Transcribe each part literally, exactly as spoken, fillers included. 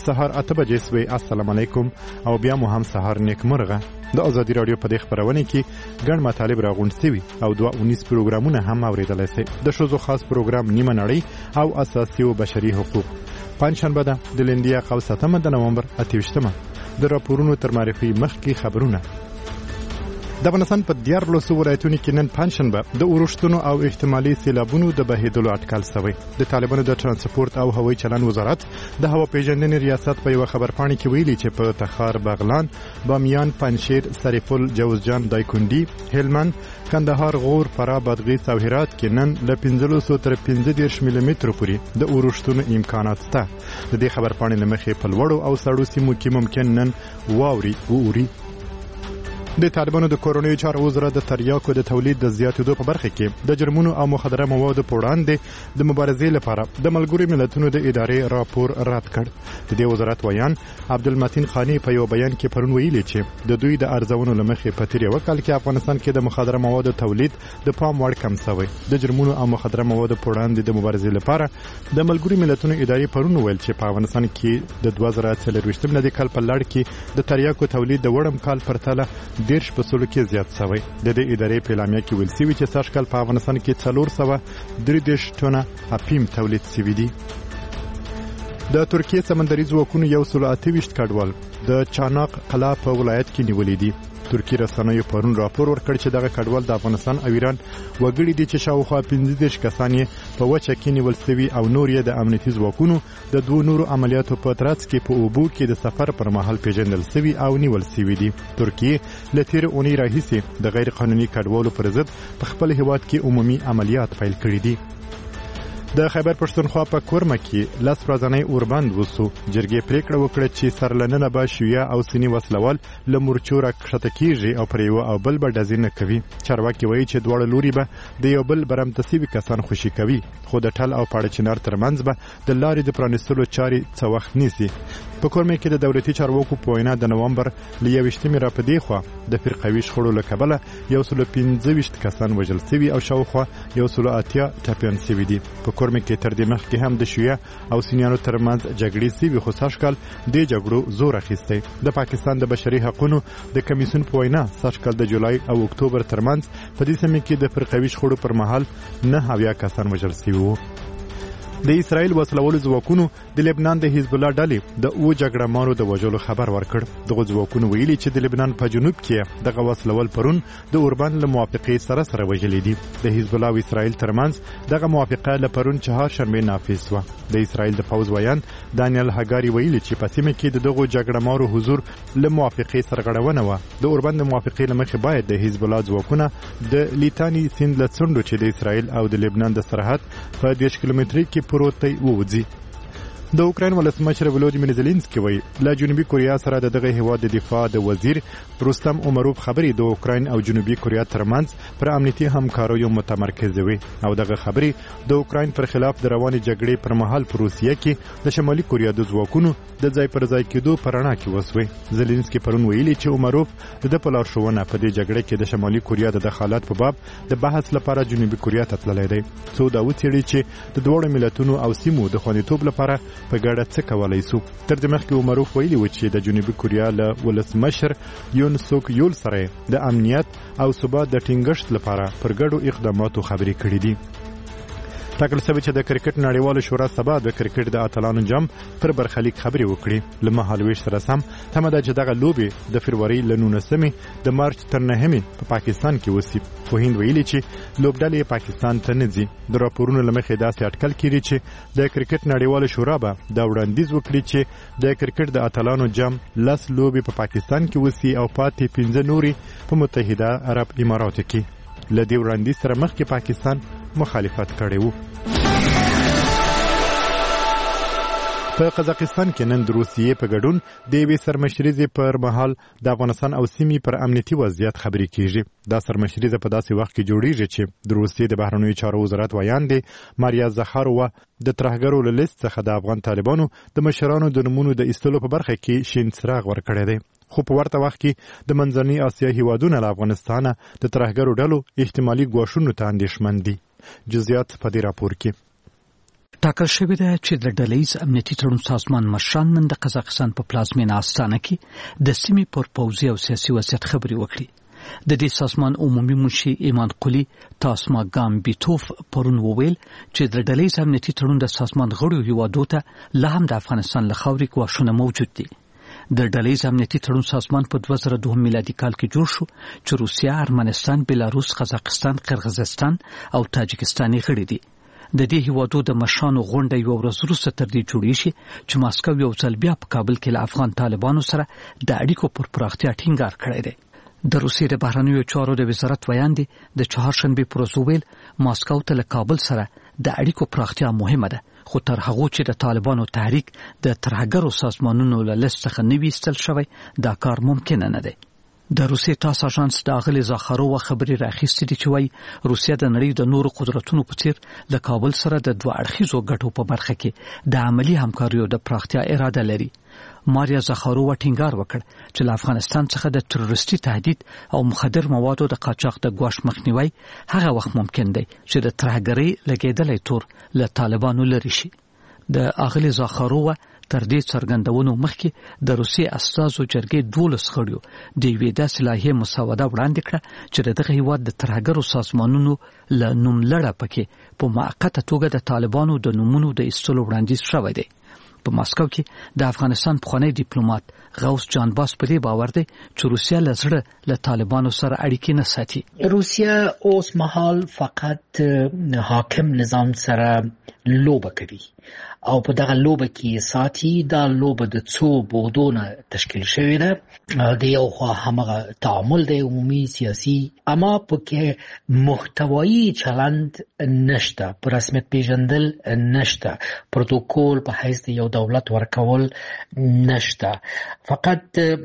سهار اته بجې سوې. السلام علیکم او بیا مو هم سهار نیکمرغه. د ازادي رادیو په دې خبرونه کې ګڼ مطالب راغونډ شوي او دوه اونیس پروګرامونه هم اوریدلای شئ. د ښځو خاص پروګرام نیمه نړۍ او اساسي او بشري حقوق. پنجشنبه ده د لندیا قوس اتمه د نومبر اته ویشتمه. د راپورونو تر معرفي مخکې خبرونه. د افغانستان په دیارلسو ولایتونو کې نن پنجشنبه د اورښتونو او احتمالي سیلابونو د بهیدلو اټکل شوی. د طالبانو د ترانسپورت او هوایي چلند وزارت د هوا پیژندنې ریاست په یو خبرپاڼه کې ویلي چې په تخار، بغلان، بامیان، پنجشیر، سرپل، جوزجان، دایکنډي، هلمند، کندهار، غور، فراه، بادغیس او هرات کې نن له پنځلسو تر پنځه دېرش ملي مترو پورې د اورښتونو امکانات شته. د دې خبرپاڼې له مخې په لوړو او سړو سیمو کې ممکن نن واوري ووري. د طالبانو د کورنیو چارو وزارت د تریاکو د تولید د زیاتېدو په برخه کې د جرمونو او مخدره موادو په وړاندې د مبارزې لپاره د ملګرو ملتونو د ادارې راپور رد کړ. د دې وزارت ویان عبدالمتین خانی په یو بیان کې پرون ویلي چې د دوی د ارزونو له مخې په تیر یو کال کې افغانستان کې د مخدره موادو تولید د پام وړ کم شوی. د جرمونو او مخدره موادو په وړاندې د مبارزې لپاره د ملګرو ملتونو ادارې پرون ویل چې په افغانستان کې د دوه زره څلرویشتم میلادي کال په لړ کې د تریاکو تولید د وړم کال پرتله دیرش په سلو کې زیات شوی. د دې ادارې په اعلامیه کې ویل شوي چې سږ کال په افغانستان کې څلور سوه درې دېرش ټنه اپیم تولید شوي دي. د ترکیې سمندري ځواکونو یو سل اته ویشت کډوال د چاناق قلعه په ولایت کې نیولې دي. ترکیې رسنیو پرون راپور ورکړ چې دغه کډوال د افغانستان او ایران وګړي دي چې شاوخوا پنځه دېرش کسان یې په وچه کې نیول شوي او نور یې د امنیتي ځواکونو د دوو نورو عملیاتو په ترڅ کې په اوبو کې د سفر پر مهال پیژندل شوي او نیول شوي دي. ترکیې له تېرې اونۍ راهیسې د غیر قانوني کډوالو پر ضد په خپل هیواد کې عمومي عملیات پیل کړي دي. د خیبر پښتونخوا په کورمه کې لس ورځنی اوربند وسو. جرګې پریکړه وکړه چې سرلننه به شیعه او سني وسلوال له مورچو راکښته کیږي او پر یو او بل به ډزې نه کوي. چارواکي وایي چې دواړه لوري به د یو بل برمته شوي کسان خوشي کوي، خو د ټل او پاړه چنار ترمنځ به د لارې د پرانیستلو چارې څه وخت نیسي. په کورمه کې د دولتي چارواکو په وینا د نومبر له یویشتمې را په دې خوا د فرقوي شخړو له کبله یو سل پنځه ویشت کسان وژل شوي او شاوخوا یو سل اتیا ټپیان شوي دي. په کورمه کې تر دې مخکې هم د شیعه او سنیانو ترمنځ جګړې شوي، خو سږ کال دې جګړو زور اخیستی. د پاکستان د بشري حقونو د کمیسیون په وینا سږ کال د جولای او اکتوبر ترمنځ په دې سیمه کې د فرقوي شخړو پر مهال نه اویا کسان وژل شوي وو. د اسرائیل وسلوالو ځواکونو د لبنان د حزب الله ډلې د او جګړه مارو د وژلو خبر ورکړ. دغه ځواکونو ویلي چې د لبنان په جنوب کې دغه وسلوال پرون د اوربند له موافقې سره سره وژلي دي. د حزب الله او اسرائیل ترمنځ دغه موافقه له پرون چهارشنبې نافذ شوه. د اسرائیل د پوځ ویان دانیل هګاري ویلي چې په سیمه کې د دغه جګړه مارو حضور له موافقې سرغړونه وه. د اوربند موافقې له مخې باید د حزب الله ځواکونه د لیتانی سیند له څنډو چې د اسرائیل او د لبنان د سرحد په دېرش کیلومتري کې پروتۍ ووځي. د اوکراین ولسمشر ولودیمیر زيلنسکي وایي له جنوبي کوریا سره د دغه هیواد د دفاع د وزیر رستم عمروف خبرې د اوکراین او جنوبي کوریا ترمنځ پر امنیتي همکاریو متمرکز وي او دغه خبرې د اوکراین پر خلاف د روانې جګړې پر مهال په روسیه کې د شمالي کوریا د ځواکونو د ځای پر ځای کېدو په رڼا کې وسوي. زيلنسکي پرون ویلي چې عمروف د په لارښوونه په دې جګړه کې د شمالي کوریا د دخالت په باب د بحث لپاره جنوبي کوریا ته تللی دی. څو دا وڅېړي چې د دواړو ملتونو او سیمو د خوندیتوب لپاره په ګډه څه کولای سو. تر دې مخکې عمروف ویلي و چې د جنوبي کوریا له ولسمشر یون سوک یول سره د امنیت او ثبات د ټینګښت لپاره پر ګډو اقداماتو خبرې کړې دي. ټاکل شوی چې د کرکټ نړیواله شورا سبا د کرکټ د اتلانو جام پر برخلیک خبرې وکړي. له مهالویش سره سم تمه ده چې دغه لوبې د فبروري له نولسمې د مارچ تر نهمې په پاکستان کې وسي. خو هند ویلي چې لوبډلې پاکستان ته نه ځي. د راپورونو له مخې داسې اټکل کېږي چې د کرکټ نړیواله شورا به دا وړاندیز وکړي چې د کرکټ د اتلانو جام لس لوبې په پاکستان کې وسي او پاتې پنځه نورې په متحده عرب اماراتو کې. له دې وړاندیز سره مخکې پاکستان مخالفت کړی و. په قزاقستان کې نن د روسیې په ګډون د یوې سرمشریزې پر مهال د افغانستان او سیمې پر امنیتي وضعیت خبرې کیږي. دا سرمشریزه په داسې وخت کې جوړیږي چې د روسیې د بهرنیو چارو وزارت ویان دی ماریا زخارووا د ترهګرو له لیست څخه د افغان طالبانو د مشرانو د نومونو د ایستلو په برخه کې شین څراغ ورکړی دی. خو په ورته وخت کې د منځنۍ اسیا هیوادونو له افغانستانه د ترهګرو ډلو احتمالي ګواښونو ته اندېښمن دي. جزئیات په دې راپور کې. ټاکل شوې ده چې د ډلهییز امنیتي تړون سازمان مشران نن د قزاقستان په پلازمینه استانه کې د سیمې پر پوځي او سیاسي وضعیت خبرې وکړي. د دې سازمان عمومي منشي ایمان قلی تاسما ګامبیتوف پرون وویل چې د ډلهییز امنیتي تړون د سازمان غړو هیوادو ته لا هم د افغانستان له خاورې ګواښونه موجود دي. د ډلهییز امنیتي تړون سازمان په دوه زره دوه میلادي کال کې جوړ شو چې روسیا، ارمنستان، بلاروس، قزاقستان، قرغیزستان او تاجکستان یې غړي دي. د دې هیوادو د مشرانو غونډه یو ورځ وروسته تر دې جوړې شي چې ماسکو یو ځل بیا په کابل کې له افغان طالبانو سره د اړیکو پر پراختیا ټینګار کړی دی. د روسیې د بهرنیو چارو د وزارت ویاندې د چهارشنبې پر ورځ وویل ماسکو ته له کابل سره د اړیکو پراختیا مهمه ده، خو تر هغه چې د طالبانو تحریک د ترهګرو سازمانونو له لیست څخه نه وي ایستل شوی دا کار ممکن نه دی. د روسیې تاس اژانس د اغلې زاخارووا خبرې راخیستې دي چې وایي روسیه د نړۍ د نورو قدرتونو په څیر له کابل سره د دوه اړخیزو ګټو په برخه کې د عملی همکاریو د پراختیا اراده لري. ماریا زاخارووا ټینګار وکړ چې له افغانستان څخه د تروریستي تهدید او مخدر موادو د قاچاق د ګواښ مخنیوي هغه وخت ممکن دی چې د ترهګرۍ لګیدلې تور له طالبانو لري شي. د اغلې زاخارووا تر دې څرګندونو مخکې د روسیې استازو جرګې دولس غړیو د یوې داسې لایحې مسوده وړاندې کړه چې دغه هیواد د ترهګرو سازمانونو له نوملړه پکې په موقته توګه د طالبانو د نومونو د ایستلو وړاندیز شوی دی. په ماسکو کې د افغانستان پخوانی ډیپلوماټ غوث جانباس په دې باور دی چې روسیه له زړه له طالبانو سره اړیکې نه ساتي. روسیه اوس مهال فقط حاکم نظام سره لوبه کوي او په دغه لوبه کې ساتي. دا لوبه د څو بودونه تشکیل شوې ده. د یو خوا همغه تعامل د عمومي سیاسي اما پکې محتوایی چلند نشته، په رسمیت پیژندل نشته، پروتوکول په حیث د یو دولت ورکول نشته. فقط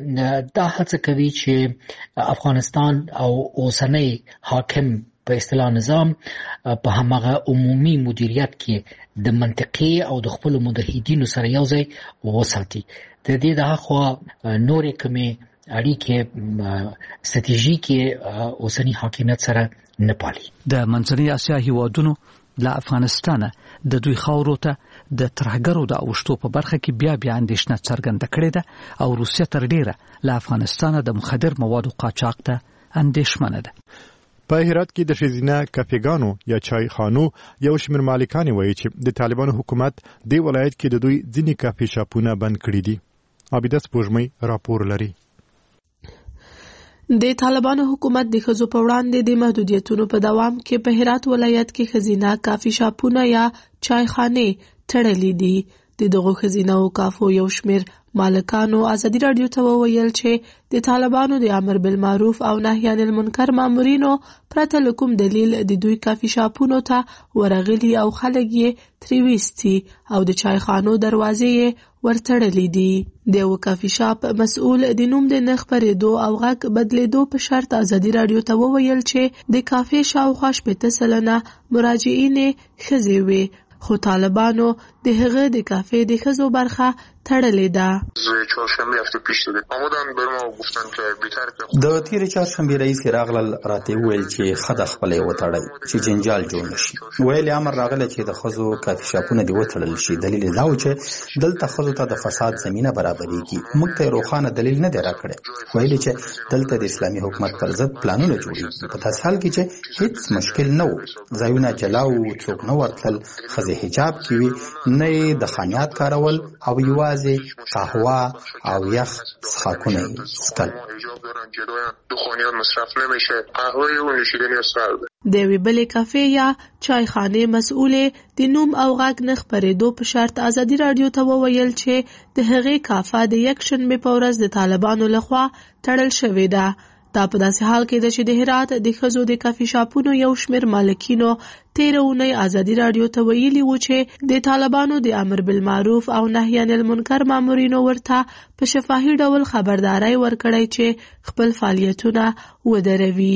دا هڅه کوي چې افغانستان او اوسنی حاکم په اصطلاح نظام په همغه عمومي مدیریت کې د منطقي او د خپل متحدینو سره یو ځای وساتي. د دې دغه خوا نورې کومې اړیکې ستراتیژیکې اوسنی حاکمیت سره نه پالي. د منځنۍ اسیا هیوادونو له افغانستانه د دوی خاورو ته د ترهګرو د اوښتو په برخه کې بیا بیا اندېښنه څرګنده کړې ده او روسیه تر ډیره له افغانستانه د مخدر موادو قاچاق ته اندېښمنه ده. په هرات کې د ښځینه کافېګانو یا چای خانو یو شمېر مالکان وایي چې د طالبانو حکومت د ولایت کې د دوی ځینې کافي شاپونه بند کړي دي. عابده سپوږمۍ راپور لري. د طالبانو حکومت د ښځو په وړاندې د محدودیتونو په دوام کې په هرات ولایت کې ښځینه کافي شاپونه یا چای خانې تړلې دي. د دغو ښځینه کافو یو شمېر مالکانو ازادي رادیو ته وویل چې د طالبانو د امر بالمعروف او نهي عن المنکر مامورینو پرته له کوم دلیل د دوی کافي شاپونو ته ورغلي او خلک یې ترې ویستي او د چای خانو دروازې یې ورتړلې دي. د یو کافي شاپ مسؤل د نوم د نه خپرېدو او غږ بدلېدو په شرط ازادي رادیو ته وویل چې د کافي شاوخوا شپېته سلنه مراجعین ښځې وې، خو طالبانو د هغه د کافي د ښځو برخه تړلې ده. د تیر چهارشنبه رئیس راغلل راته ویل چې خدای خپل وتړي چې جنجال جوړ نشي. ویل امر راغله چې د ښځو کافي شاپونه دی وتړل شي. دلیل دا و چې دلته ښځو ته د فساد زمينه برابرېږي. موږ ته روښانه دلیل نه دی راکړی. ویل چې دلته د اسلامي حکومت پر ضد پلانونه جوړیږي. په تاسو حال کې چې هیڅ مشکل نه و، ځایونه جلاو، څوک نه ورتل، ښځې حجاب کوي، نه د خانيات کارول او یوازې قهوه او یخ څښاکونه څښل. د یوې بلې کافې یا چای خانې مسؤلې د نوم او غږ نه خپرېدو په شرط ازادي رادیو ته وویل چې د هغې کافه د یک شنبې په ورځ د طالبانو لخوا تړل شوې ده. دا په داسې حال کې ده چې د هرات د ښځو د کافي شاپونو یو شمېر مالکینو تېره اونۍ ازادي رادیو ته ویلي وو چې د طالبانو د امر بالمعروف او نهي عن المنکر مامورینو ورته په شفاهي ډول خبرداري ورکړی چې خپل فعالیتونه ودروي.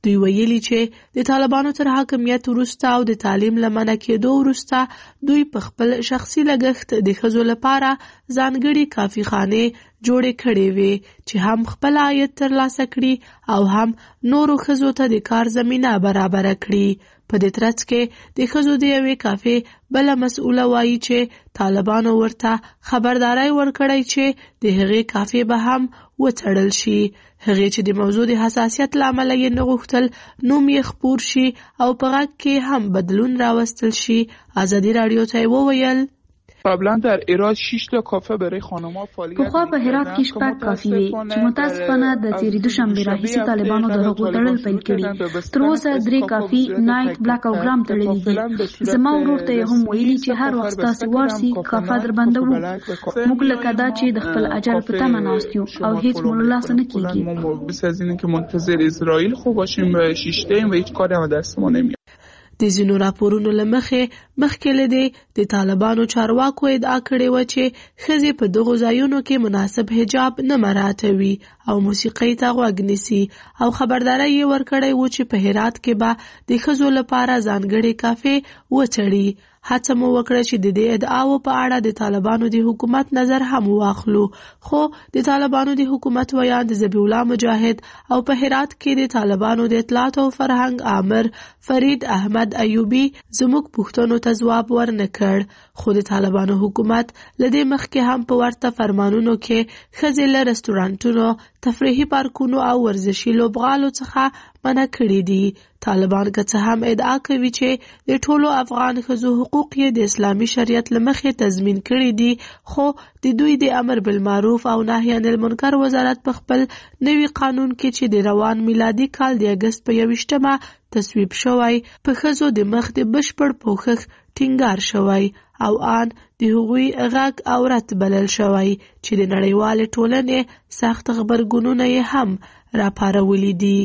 دوی ویلي چې د طالبانو تر حاکمیت وروسته او د تعلیم له منع کېدو وروسته دوی په خپل شخصي لګښت د ښځو لپاره ځانګړي کافي خانې جوړې کړې وې چې هم خپل عاید ترلاسه کړي او هم نورو ښځو ته د کار زمینه برابره کړي. په دې ترڅ کې د ښځو د یوې کافې بله مسؤله وایي چې طالبانو ورته خبرداری ورکړی چې د هغې کافې به هم وتړل شي. هغې چې د موضوع د حساسیت له امله یې نه غوښتل نوم یې خپور شي او په غږ کې هم بدلون راوستل شي. آزادي راډیو ته یې وویل قبلا در هرات شش تا کافه برای خانم‌ها فعالیت پخوا په هرات کې شپږ کافي وي چې متاسفانه د تېرې دوشنبې راهیسې طالبانو د هغو تړل پیل کړي. تر اوسه درې کافي نایټ بلاک او ګرام تړلي دي. زما ورور ته یې هم ویلي چې هر وخت ستاسې وار سي کافه در بندوو. موږ لکه دا چې د خپل اجل په تمه ناست یو او هیڅ مو له لاسه نه کېږي. بیش از اینه که منتظر اسرائیل خوب باشیم و شیشته‌ایم و هیچ کاری هم دست ما نمیاد. د ځینو راپورونو له مخې مخکې له دې د طالبانو چارواکو ادعا کړې وه چې ښځې په دغو ځایونو کې مناسب حجاب نه مراعاتوي او موسیقۍ ته غوږ نیسي او خبرداری یې ورکړی و چې په هرات کې به د ښځو لپاره ځانګړې کافې وتړي. هڅه مو وکړه چې د دې ادعاو په اړه د طالبانو د حکومت نظر هم واخلو، خو د طالبانو د حکومت ویاند ذبیح الله مجاهد او په هرات کې د طالبانو د اطلاعات او فرهنګ آمر فرید احمد ایوبی زموږ پوښتنو ته ځواب ورنه کړ. خو د طالبانو حکومت له دې مخکې هم په ورته فرمانونو کې ښځې له رستورانتونو، تفریحي پارکونو او ورزشي لوبغالو څخه منع کړي دي. طالبان که څه هم ادعا کوي چې د ټولو افغان ښځو حقوق یې د اسلامي شریعت له مخې تضمین کړي دي، خو د دوی د امر بالمعروف او نهي عن المنکر وزارت په خپل نوي قانون کې چې د روان میلادي کال د اګست په یویشتمه تصویب شوی په ښځو د مخ د بشپړ پوښښ ټینګار شوی او آن د هغوی غږ او رد بلل شوی چې د نړیوالې ټولنې سخت غبرګونونه یې هم راپارولي دي.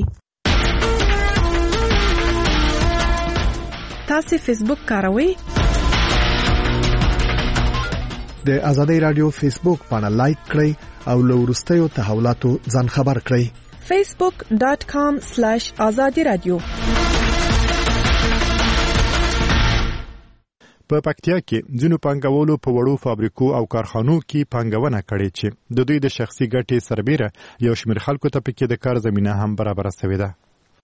تاسو فیسبوک کاروئ؟ د آزادۍ رادیو فیسبوک پاڼه لایک کړئ او له وروستیو تحولاتو ځان خبر کړئ. فیسبوک ډاٹ کام سلیش آزادي رادیو. په پکتیا کې ځینو پانګوالو په وړو فابریکو او کارخانو کې پانګونه کړې چې د دوی د شخصي ګټې سربېره یو شمېر خلکو ته پکې د کار زمینه هم برابره شوې ده.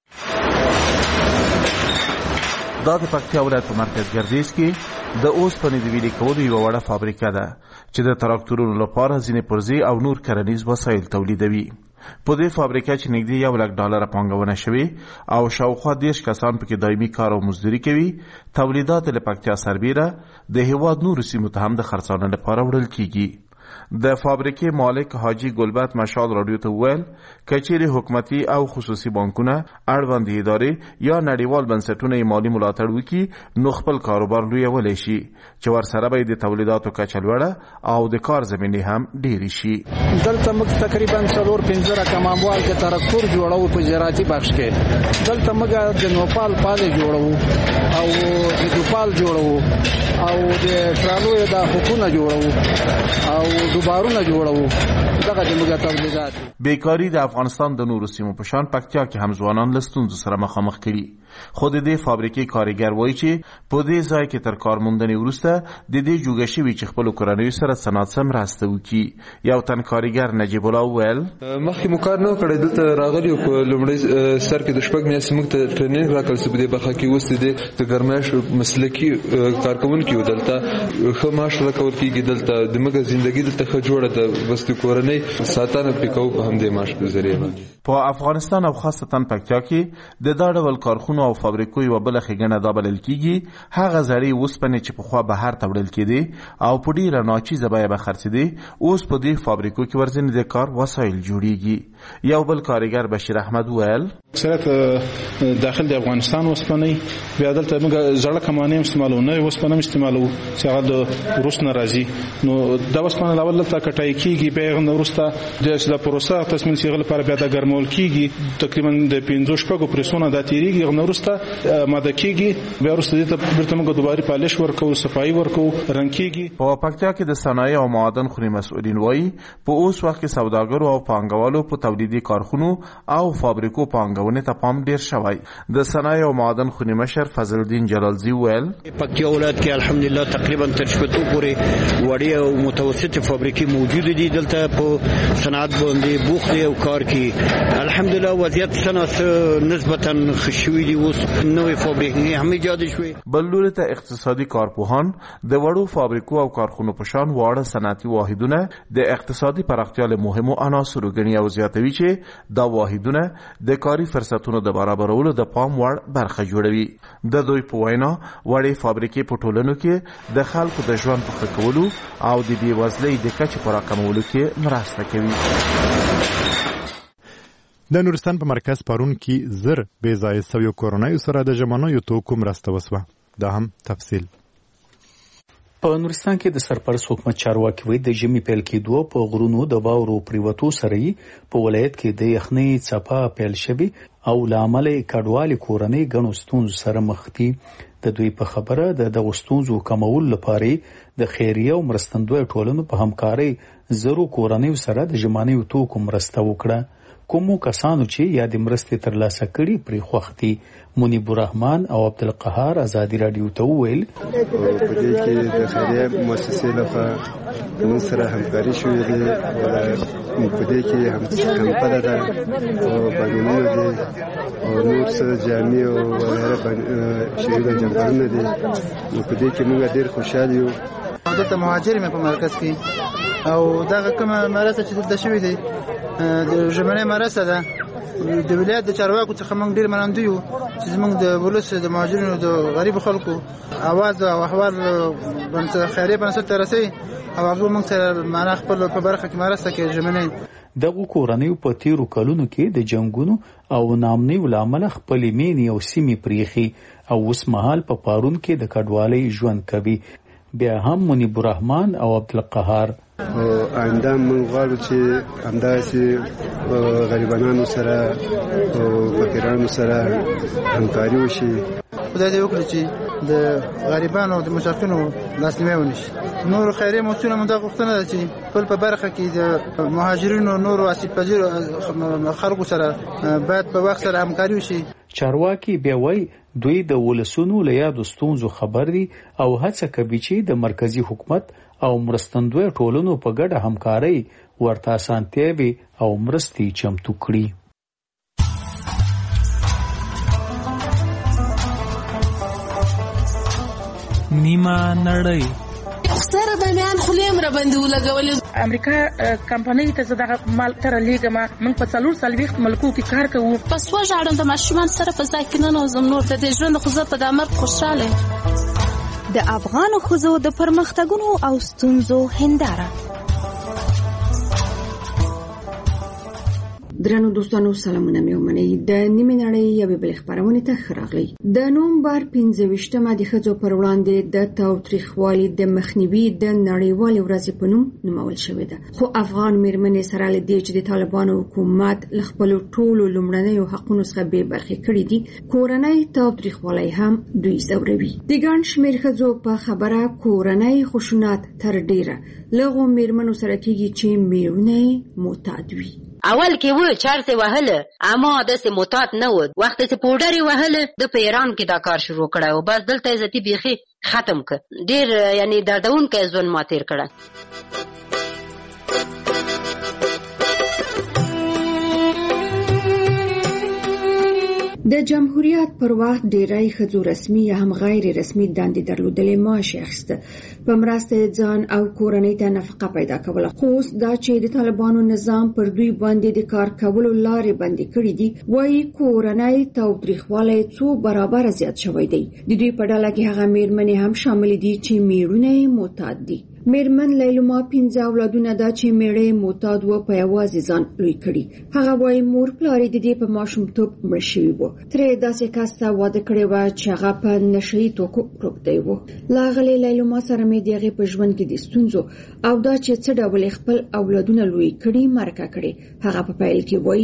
دا د پکتیا ولایت په مرکز ګردیز کې د اوسپنې د ویلې کولو یوه وړه فابریکه ده چې د تراکتورونو لپاره ځینې پرزې او نور کرنیز وسایل تولیدوي. په دې فابریکه چې نږدې یو لک ډالره پانګونه شوې او شاوخوا دېرش کسان پکې دایمي کار او مزدوري کوي، تولیدات له پکتیا سربېره د هېواد نورو سیمو ته هم د خرڅلاو لپاره وړل کیږي. د فابریکې مالک حاجی ګلبت مشال رادیو ته وویل که چیرې حکومتي او خصوصي بانکونه، اړوندې ادارې یا نړیوال بنسټونه یې مالي ملاتړ وکړي نو خپل کاروبار لویولی شي چې ورسره به یې د تولیداتو کچه لوړه او د کار زمینې هم ډېرې شي. دلته موږ تقریبا څلور پنځه رقم اموال د تراکتور جوړو په زراعتي بخش کې. دلته موږ د نوپال پالې جوړو او د دوپال جوړو او د ټرالو د حکومت جوړو او دوبارونه جوړو. دغه د موږ تولیدات. بیکاری د افغانستان د نورو سیمو په شان پکتیا کې هم ځوانان له ستونزو سره مخامخ کړي. خو د دې فابریکې کارګر وایي چې په دې ځای کې تر کار موندنې وروسته د دې جوګه شوي چې خپلو کورنیو سره څه ناڅه مرسته وکړي. یو تن کارګر نجیب الله وویل مخکې مو کار نه کړی، دلته راغلي یو په لومړی سر کې د شپږ میاشتې موږ ته ټریننګ راکړل شو په دې برخه کې. اوس د ګرمایش مسلکي کارکوونکي وو، دلته ښه معاش راکول کېږي. دلته د موږ زندګي دلته ښه جوړه ده، بس د کورنۍ ساتنه پرې کوو په همدې معاش په ذریعه باندې. په افغانستان او خاصتا پکتیا کې د دا ډول کارخونو او فابریکو یوه بله ښېګڼه دا بلل کېږي هغه زړې اوسپنې چې پخوا بهر ته وړل کېدې او په ډېره ناچیزه بیه به خرڅېدې، اوس په دې فابریکو کې ورځنې د کار وسایل جوړېږي. یو بل کارګر بشیر احمد وویل اکثریت داخل د افغانستان اوسپنې، بیا دلته موږ زړه کمانې هم استعمالوو، نوې اوسپنه هم استعمالوو چې هغه د روس نه راځي. نو دا اوسپنه له اول دلته کټای کېږي، بیا هغه نه وروسته د پروسه تصمیل چې هغه لپاره بیا دا ګرمول کېږي. تقریبا د پنځو شپږو پرسونه دا تېرېږي، هغه نه وروسته ماده کیږي بیا وروسته دې ته بیرته موږ دوباره پالش ورکو صفایي ورکو رنګ کیږي. په پکتیا کې د صنایع او معادن خونې مسؤلین وایي په اوس وخت کې سوداګرو او پانګوالو په تولیدي کارخونو او فابریکو پانګونې ته پام ډیر شوی. د صنایع او معادن خونې مشر فضل الدین جلالزی ویل پکتیا ولایت کې الحمدلله تقریبا تر شپږ پورې وړې او متوسطې فابریکې موجود دي. دلته په صنعت باندې بوخت دي او کار کوي. الحمدلله وضعیت صنعت نسبتا ښه شوی دی. اوس نوې فابریکې هم ایجاد شوې. بل لوري ته اقتصادي کارپوهان د وړو فابریکو او کارخونو په شان واړه صنعتي واحدونه د اقتصادي پراختیا له مهمو عناصرو ګڼي او زیاتوي چې دا واحدونه د کاري فرصتونو د برابرولو د پام وړ برخه جوړوي. د دوی په وینا وړې فابریکې په ټولنو کې د خلکو د ژوند په ښه کولو او د بېوزلۍ د کچې په راکمولو کې مرسته کوي. د نورستان په مرکز پرون کې زر بې ځایه سویو کورنیو سره د ژمنیو توکو مرسته وسوه. دا هم تفصیل. په نورستان کې د سرپرست حکومت چارواکي وایي د ژمي پیل کېدو په غرونو د واورو پریوتو سره په ولایت کې د یخنۍ څپه پیل شوي او لامل کډوالي کورنۍ ګڼو ستونزو سره مخ دي. د دوی په خبره د دغو ستونزو کمولو لپاره د خیریه او مرستندویه ټولنو په همکارۍ زرو کورنیو سره د ژمنیو توکو مرسته وکړه. کومو کسانو چې یا د مرستې ترلاسه کړي پرې خوښ دي. منیب الرحمن او عبدالقهار ازادي راډیو ته وویل په دې کې د خیریه مؤسسې لخوا موږ سره همکاري شوې ده او په دې کې هم همکاره ده او بانونه دي او نور سره جامع او وغیره شیونه جمعونه دي. په دې کې موږ ډېر خوشاله یو. دلته مهاجر مې په مرکز کې او دغه کومه مرسته چې دلته شوې ده د ژمنې مرسته ده د ولایت د چارواکو څخه موږ ډیر منندوی یو چې موږ د ولس د مهاجرینو د غریب خلکو اواز او احوال باندې خیریه باندې ترسي او هغه موږ سره معنا خپل په برخه کې مرسته کوي. ژمنې دغه کورنیو په تیرو کلونو کې د جنگونو او نامنیو لامل خپل مینې او سیمې پریخي او اوس مهال په پارون کې د کډوالۍ ژوند کوي. بیا هم منیب الرحمن او عبدالقهار او آینده موږ غواړو چې همداسې غریبانو سره او فقیرانو سره همکاري وشي. خدای دې وکړي چې د غریبانو او د مسافرینو لاسنیوی ونشي. نور خیریه موسسونه موږ د غوښتنه ده چې خپل په برخه کې د مهاجرینو نور اسیب پذیر خلکو سره باید په وخت سره همکاري وشي. چارواکي بیا وایي دوی د ولسونو له یادو ستونزو خبر دي او هڅه کوي چې د مرکزی حکومت او مرستندوی ټولنو په ګډه همکاري ورته اسانتیاوي او مرستي چمتو کړي. نیمه نړۍ سره د میان خلیم را باندې ولګولې. امریکا کمپنۍ ته زداغه مال تر لیګما موږ په څلور سلويخت ملکو کې کار کوو. پس وژاړم د ماشومان سره په ځای کې نه نوزم نور د ژوند خو زه په دامر خوشاله. د افغان خزو د پرمختګونو او ستونزو هنداره. درنو دوستانو سلامونه مې ومنئ. د نیمه نړۍ یوې بلې خپرونې ته ښه راغلی. د نومبر پنځه ویشتمه د ښځو پر وړاندې د تاوتریخوالي د مخنیوي د نړیوالې ورځې په نوم نومول شوې ده. خو افغان میرمنې سره له دې چې د طالبانو حکومت له خپلو ټولو لومړنیو حقونو څخه بې برخې کړي دي، کورنۍ تاوتریخوالی هم دوی ځوروي. د ګڼ شمېر ښځو په خبره کورنۍ خشونت تر ډېره له هغو میرمنو سره کېږي چې میړونه معتاد وي. اول کې و چارته وهله اما داسې معتاد نه و. وخت چې پوډري وهله د په ایران کې دا کار شروع کړه او بس دلته عزتي بيخي ختم ک. ډیر یعنی دردونکې ځون ما تیر کړه. د جمهوریت پر وخت ډیری ښځو رسمي یا هم غیر رسمي دندې درلودلې، معاش اخیسته، په مرسته ځان او کورنۍ ته نفقه پیدا کوله. خو اوس دا چې د طالبانو نظام پر دوی باندې د کار کولو لارې بندې کړې دي، وایي کورنۍ تاوتریخوالی څو برابره زیات شوی دی. د دوی په ډله کې هغه میرمنې هم شامل دي چې میړونه معتاد دي. میرمن لیلما پنځه اولادونه دا چې میړه معتاد و په یوازې ځان لوی کړي. هغه وایي مور پلار د دې په ماشومتوب مړ شوي وو. ترې داسې کس ته واده کړې وه چې هغه په نشه یي توکو روږدی و. له هغې لیلما سره مې د هغې په ژوند کې د ستونزو او دا چې څه ډول خپل اولادونه لوی کړي مرکه کړې. هغه په پیل کې وایي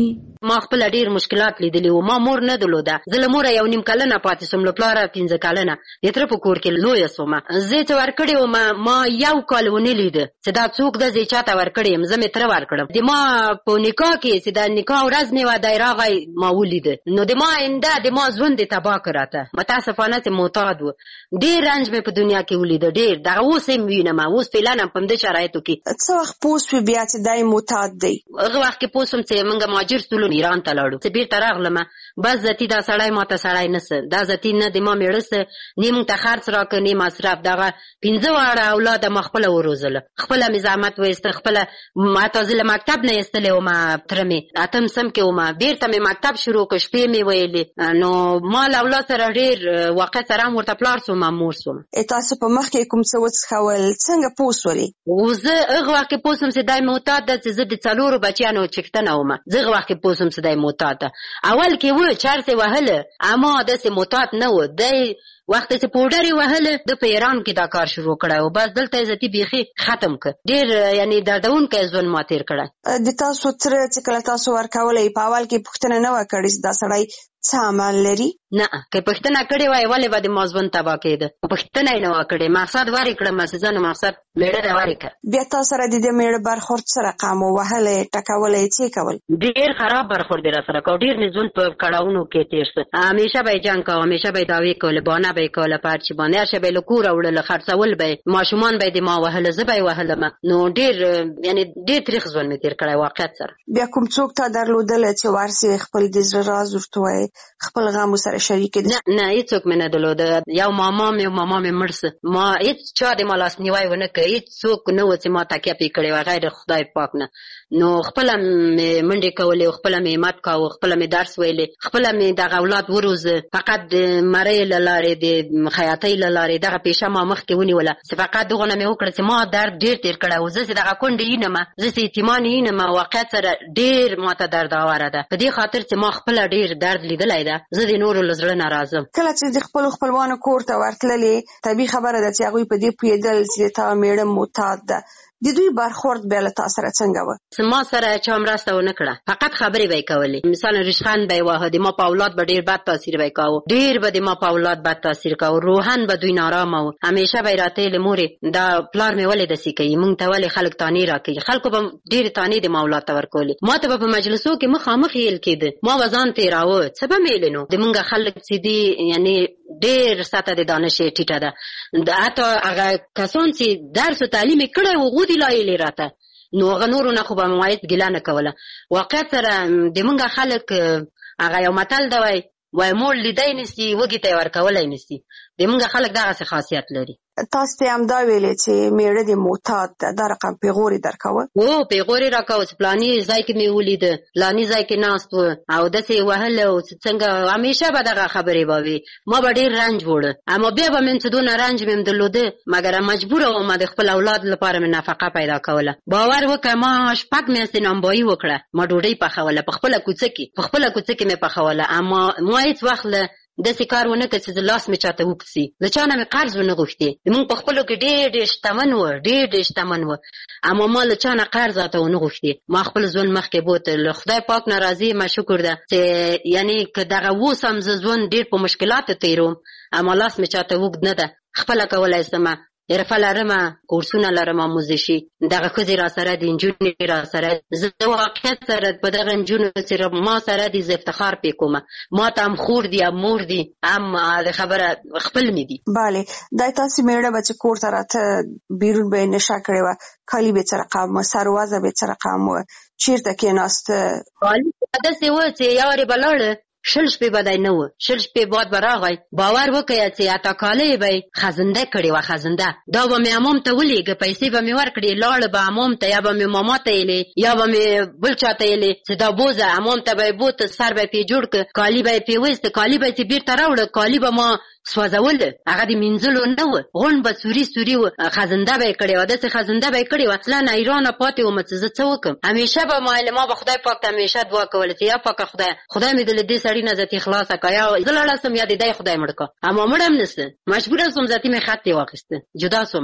ما خپل ډیر مشکلات لیدلي وو. ما مور نه درلوده، زه له موره یو نیم کلنه پاتې شوم، له پلاره پنځه کلنه، د تره په کور کې لویه شومه. زه چې ورکړې وم ما یو کال ونه لیده چې دا څوک ده، زه چاته ورکړې یم، زه مې تره ورکړم. د ما په نکاح کې چې د نکاح ورځ مې وه دی راغی ما ولیده، نو د ما آینده د ما ژوند یې تباه کړ راته. متاسفانه چې معتاد و، ډېر رنج مې په دنیا کې ولیده، ډېر. دغه اوس هم وینم، اوس فعلا هم په همدې شرایطو کې. څه وخت پوه شوې بیا چې دی معتاد دی؟ هغه وخت کې پوه شوم چې موږ مهاجر شولو، ایران ته لاړو. چې بېرته راغلم بس ذاتي دا سړی ماته سړی نه څه، دا ذاتي نه د ما مېړه څه، نه موږ ته خرڅ راکړه نه مصرف. دغه پنځه واړه اولاد ما خپله وروزله، خپله مې زحمت وایسته، خپله حتی زه له مکتب نه ایستلی ومه، تره مې اتم سم کې ومه، بېرته مې مکتب شروع کړ، شپې مې ویلې. نو ما له اولاد سره ډېر واقع سره هم ورته پلار سوم هم مور سوم. تاسو په مخ کې کوم څه وڅښول، څنګه پوه شولې؟ زه هغه وخت کې پوه سوم چې دی معتاد ده، چې زه د څلورو بچیانو چښتنه ومه. زه هغه وخت کې پوه سوم چې دی معتاد ده. اول کې و چرس یې وهله، اما داسې معتاد نه و. دی وخت چې پوډر یې وهله، د په ایران کې دا کار شروع کړی و، بس دلته یې ذاتي بیخي ختم کړ. ډېر یعنې دردونکی ژوند ما تېر کړی. د تاسو تره چې کله تاسو ورکولی په اول کې پوښتنه نه وه کړې چې دا سړی څه عمل لري؟ نه، که پوښتنه کړې وای ولې به د ما ژوند تباه کېده. پوښتنه یې نه وه کړې، مقصد ورې کړم چې زه نو مقصد مېړه ده ورې کړه. بیا تا سره د دې مېړه برخورد څه رقم و؟ وهلی ټکولی څه کول؟ ډېر خراب برخورد یې راسره کوه، ډېر مې ژوند په کړاوونو کې تېر شه. همیشه به یې جنګ کوه، همیشه به یې دعوې کولې، بانه به یې کوله په هر چي باندې، هر شی به یې له کوره وړله، خرڅول به یې، ماشومان به یې د ما وهله، زه به یې وهلمه. نو ډېر یعنې ډېر تریخ ژوند مې تېر کړی واقعیت سره. بیا کوم څوک تا درلودله چې ورسې خپل د زړه راز ورته وایې، خپل غم ورسره شریک دي؟ نه نه، هېڅوک مې نه درلوده. یو ماما مې ماما مې مړ شه، ما هېڅ چا د ما لاسنیوی ونه کړ، هېڅوک نه و چې ما تکیه پرې کړې وه غیر خدای پاک نه. نو خپله مې منډې کولې، خپله مې همت کاوه، خپله مې درس ویلې، خپله مې دغه اولاد وروزه. فقط د مرۍ له لارې، د خیاطۍ له لارې دغه پیشه ما مخکې ونیوله، چې فقط دغونه مې وکړه چې ما درد ډېر تېر کړی و. زه چې دغه کونډې ینمه، زه چې یتیمان ینمه، واقعیت سره ډېر ما ته درد آوره ده، په دې خاطر چې ما خپله ډېر درد لیدلی ده. زه د نورو له زړه نه راځم. کله چې د خپلو خپلوانو کور ته ورتللې، طبیعي خبره ده چې هغوی په دې پوهېدل چې د تا مېړه معتاد ده، د دوی برخورد بیا له تا سره څنګه و؟ ما سره چا مرسته ونه کړه، فقط خبرې به یې کولې. مثلا ریشخند به یې واهه، د ما په اولاد به ډېر بد تاثیر به یې کاوه، ډېر به د ما په اولاد بد تاثیر کاوه، روحن به دوی نارامه و. همیشه به یې راته ویلې مورې دا پلار مې ولې داسې کوي، موږ ته ولې خلک تانې راکوي. خلکو به ډېرې تانې د ما اولاد ته ورکولې، ما ته به په مجلسو کې مخامخ ویل کېده، ما به ځان تېراوه. څه به مې ویلې نو د موږ خلک چې دي یعنې ډېر سطح د دانش یې ټیټه ده. حتی هغه کسان چې درس و تعلیم یې کړی و هغو دې لایلې راته، نو هغه نورو نه خو به مې وایي ګیله نه کوله. واقعیت سره د موږ خلک هغه یو متل ده وایي وایي مور لیدی نیسي وږي ته یې ورکولی نیسي. د موږ خلک دغسې خاصیت لري. تاسو ته همدا ویلې چې مېړه دې معتاد ده، دا رقم پیغور یې درکوه؟ او پیغور یې راکوه چې فلاني ځای کې مې ولیده، فلاني ځای کې ناست و او داسې یې وهله او څنګه، همیشه به دغه خبرې به وي. ما به ډېر رنج وړه، اما بیا به مې چې دونه رنج مې هم درلوده، مګر مجبوره وم د خپل اولاد لپاره مې نفقه پیدا کوله. باور وکړه ما شپږ میاشتې نانبایي وکړه، ما ډوډۍ پخوله په خپله کوڅه کې، په خپله کوڅه کې مې پخوله. اما ما هېڅ وخت له داسې کار ونه کړ چې لاس مې چاته اوږد سي، له چا نه مې قرض ونه غوښتې. موږ په خپلو کې ډېر ډېر شتمن و، ډېر ډېر شتمن و، اما ما له چا نه قرض راته ونه غوښتې. ما خپل ژوند مخکې بوته، له خدای پاک نه راضي یم، شکر ده چې یعنې که دغه اوس هم زه ژوند ډېر په مشکلاتو تېروم، اما لاس مې چاته اوږد نه ده، خپله کولی سمه، حرفه لرمه، کورسونه لرمه موزیشي، دغه ښځې را سره دي، نجونې را سره. زه واقعیت سره په دغه نجونو چې ما سره دي زه افتخار پې کومه. ما ته هم خور دي هم مور دي هم د خبره خپل مې دي. بله، دا تاسې مېړه به چې کور ته راته بیرون به یې نشه کړې وه، کالي به یې څه رقم وه، سروازه به یې څه رقم وه، چېرته کېناسته؟ کالي داسې وه چې یارې به لاړه، شل شپې به دی نه و، شل شپې بعد به راغی. باور وکړه چې اته کاله به یې خزنده کړې وه، خزنده. دا به مې عمام ته ولېږه، پیسې به مې ورکړې، لاړه به عمام ته، یا به مې ماما ته یېلې یا به مې بل چا ته یېلې چې دا بوزه. عمام ته به یې بوته، سر به یې پې جوړ کړه، کالي به یې پې ویسته، کالي به یې چې بېرته راوړه، کالي به ما سوځوله، هغه د مینځلو نه و، غونډ به سوري سوري و، خزنده به یې کړې وه، داسې خزنده به یې کړې وه. اصلا حیرانه پاتې وم چې زه څه وکړم. همیشه به ما ما به خدای پاک ته همیشه دعا کوله چې یا پاکه خدای خدای مې د له دې سړي نه ذاتي خلاصه کړه، یا زه لاړه سم یا د دی خدای مړ کړه. اما مړ هم نسته، مجبوره سوم ذاتي مې خط یې واخیسته، جدا سوم.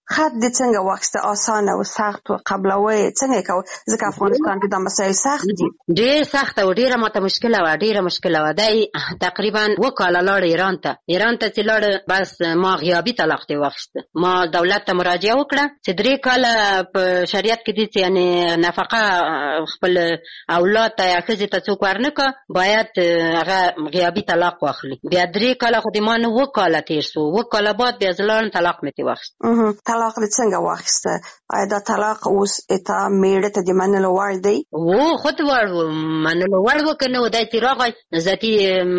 خط د څنګه واخسته اسانه او سخت او قبلوي څنګه کو ځکه افغانستان کې د مسایل سخت دي ډېر سخت او ډېره ماته مشکله و ډېره مشکله و دای تقریبا وکاله لاړ ایران ته ایران ته چې لاړ بس ما غیابي طلاق دی واخسته ما دولت ته مراجعه وکړه چې درې کاله په شریعت کې دي چې یعنی نفقه خپل اولاد ته یا ښځې ته څوک ورنکړه باید هغه غیابي طلاق واخلي بیا درې کاله خو د ما نه وکاله تېر سو وکاله بعد بیا زه لاړم طلاق مې ترې واخیست طلاق دې څنګه واخیسته آیا دا طلاق اوس اته میړه ته د منلو وړ دی و خود وړ منلو وړ و که نه و دی چې راغی ذاتي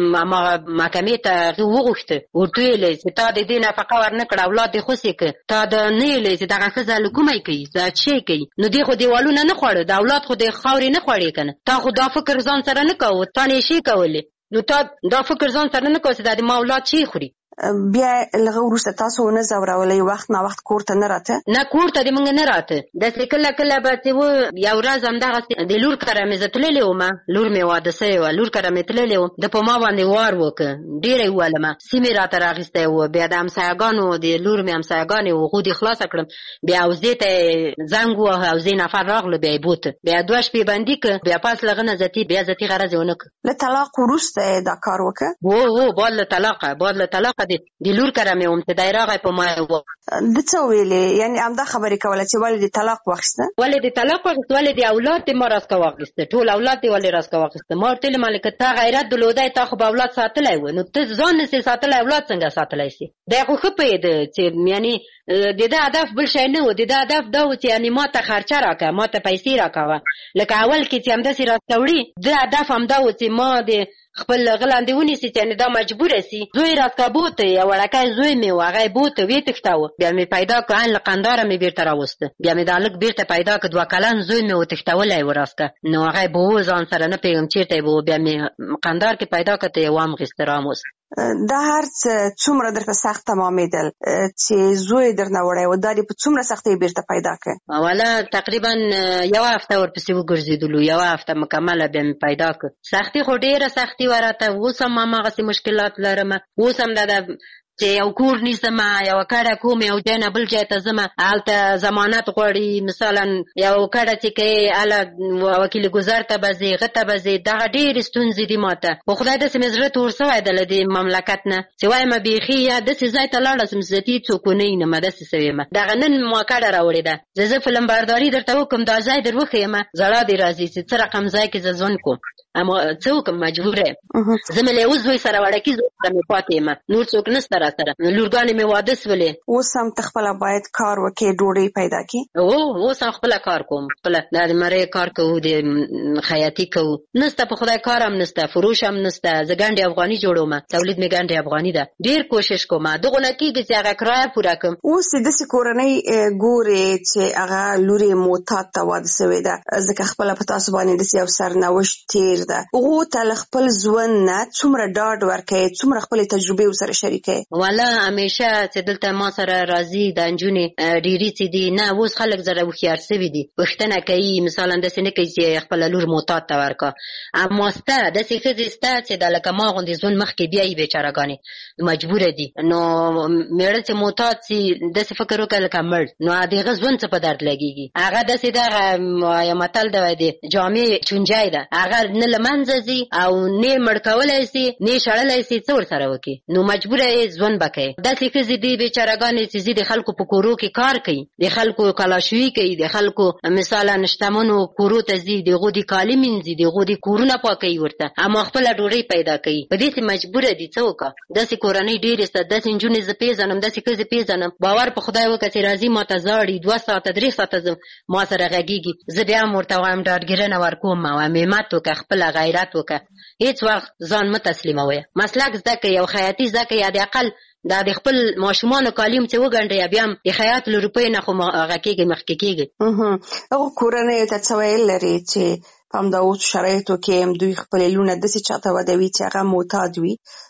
محکمې ته هغې وغوښته ورته ویلې چې تا د دې نفقه ورنکړه اولاد دې خوسې که تا د نه ویلې چې دغه ښځه له کومی کوي دا څه کوي نو دې خو دیوالونه نه خوړه د اولاد خو د خاورې نه خوړې که نه تا خو دا فکر ځان سره نه کوو تا نه یې شی کولې نو تا دا فکر ځان سره نه کوو چې دا د ما اولاد شی خوري بیا لږه وروسته تاسو ونه ځورولئ وخت نه وخت کور ته نه راته نه کور ته د موږ نه راته داسې کله کله به چې و یو ورځ همدغسې د لور کره مې زه تللې ومه لور مې واده سوې وه لور کره مې تللې وم د په ما باندې وار وکړه ډېره یې ووهلمه سیمې راته راغیستی و بیا د همسایهګانو د لور مې همسایهګانې و غودې خلاصه کړم بیا حوزې ته یې زنګ ووهه حوزې نفر راغله بیا یې بوته بیا دوه شپې بندي کړه بیا پاس له هغه نه ذاتي بیا ذاتي غرض یې ونه کړه له طلاق وروسته یې دا کار وکړه و و بعد له طلاقه بعد له طلاقه د لور کره مې وم چې دی راغی په ما یې و د څه ویلې یعنې همدا خبرې کوله چې ولې د طلاق واخیسته ولې د طلاق واخیسته ولې د اولاد دې ما راسکه واخیسته ټول اولاد دې ولې راسکه واخیسته ما ورته ویلې مالکه تا غیرت درلودی تا خو به اولاد ساتلی و نو ته ځان نسې ساتلی اولاد څنګه ساتلی سي دی خو ښه پوهېده چې یعنې د ده هدف بل شی نه و د ده هدف دا و چې یعنې ما ته خرچه راکړه ما ته پیسې راکوه لکه اول کې چې همداسې راسکه وړي ده هدف همدا و چې ما د خپل غلاندې ونیسي چې یعنې دا مجبوره سي زوی راسکه بوته یو وړکی زوی مې و هغه یې بوته ویې تښتاوه بیا مې پیدا کړ ان له قنداره مې بېرته راوسته بیا مې دا هلک بېرته پیدا کړ دوه کلن زوی مې وتښتولی و راسکه نو هغه یې به و ځان سره نه پوهېږم چېرته یې به و بیا مې قندار کې پیدا کړ ته یې وامغېسته راموست دا هر څه څومره درته سخت تمامېدل چې زوی درنه وړی و دا دې په څومره سختۍ بېرته پیدا کړ اوله تقریبا یوه هفته ورپسې وګرځېدلو یوه هفته مکمله بیا مې پیدا کړ سختي خو ډېره سختي وه راته اوس هم هماغسې مشکلات لرمه اوس هم دا د چې یو کور نیسمه یوه کډه کوم یو ځای نه بل ځای ته ځمه هلته ضمانت غواړي مثلا یو کډه چې کوې هله وکیل ګذر ته به ځې هغه ته به ځې دغه ډېرې ستونزې دي ما ته خو خدای داسې مې زړه تور سوی ده له دې مملکت نه چې وایم بیخي یا داسې ځای ته لاړه سم چې زه هېڅوک ونه وینم داسې څه ویمه دغه نن ما کډه راوړې ده چې زه فلم برداري درته وکړم دا ځای در وښیمه ژړا دې راځي چې څه رقم ځای کې زه ژوند کوم اما څه وکړم مجبوره یم زه مې له یو زوی سره وړکي زوی سره مې پاتې یم نور څوک نشته را سره لورګانې مې واده سولې اوس هم ته خپله باید کار وکړې ډوډۍ پیدا کړې او اوس هم خپله کار کوم خپله دا د مرۍ کار کوو د خیاطي کوو نسته په خدای کار هم نسته فروش هم نسته زه ګنډې افغاني جوړوم تولید مې ګنډې افغاني ده ډېر کوشش کوم دغو نه کېږي چې هغه کرایه پوره کړم اوس چې داسې کورنۍ ګورې چې هغه لور یې معتاد ته واده سوې ده ځکه خپله په تاسو باندې داسې یو سرنوشت تېر ده هغو ته له خپل ژوند نه څومره ډاډ ورکوې څومره خپلې تجربې ورسره شریکوې والا همیشه چې دلته ما سره راځي دا نجونې ډېرې چې دي نه اوس خلک زره هوښیار سوي دي پوښتنه کوي مثلا داسې نه کوي چې خپله لور معتاد ته ورکړه اما سته داسې ښځې سته چې دا لکه ما غوندې ژوند مخکې بیایي بېچارهګانې مجبوره دي نو مېړه چې معتاد سي داسې فکر وکړه لکه مړ نو د هغه ژوند څه په درد لګېږي هغه داسې دغه یو متل دی د جامې چونجی ده هغه نه له منځه ځي او نه مړ کولی سي نه شړلی سي څه ورسره وکړي نو مجبوره یې ژوند به کوي داسې ښځې دي بېچارهګانې چې ځي د خلکو په کورو کې کار کوي د خلکو کلاشوي کوي د خلکو مثلا شتمنو کورو ته ځي د هغو د کالي مینځي د هغو د کورونه پاکوي ورته اما خپله ډوډۍ پیدا کوي په دې چې مجبوره دي څه وکړه داسې کورنۍ ډېرې سته داسې نجونې زه پېژنم داسې ښځې پېژنم باور په خدای وکړه چې راځي ما ته زاړي دوه ساعته درې ساعته ما سره غږېږي زه بیا هم ورته وایم ډاډګیرنه ورکوم وایم همت وکړه خپله غیرت وکړه هېڅ وخت ځان مه تسلیموئ مسلک زده کړئ یو خیاطي زده کړئ یا د اقل دا د خپل ماشومانو کالیم چې وګنډئ بیا هم د خیاط له روپیو نه خو هغه کېږي مخکې کېږي هغو کورنیو ته څه ویل لري چې په همدا اوس شرایطو کې دوی خپلې لوڼه داسې چاته ودوي چې هغه معتاد وي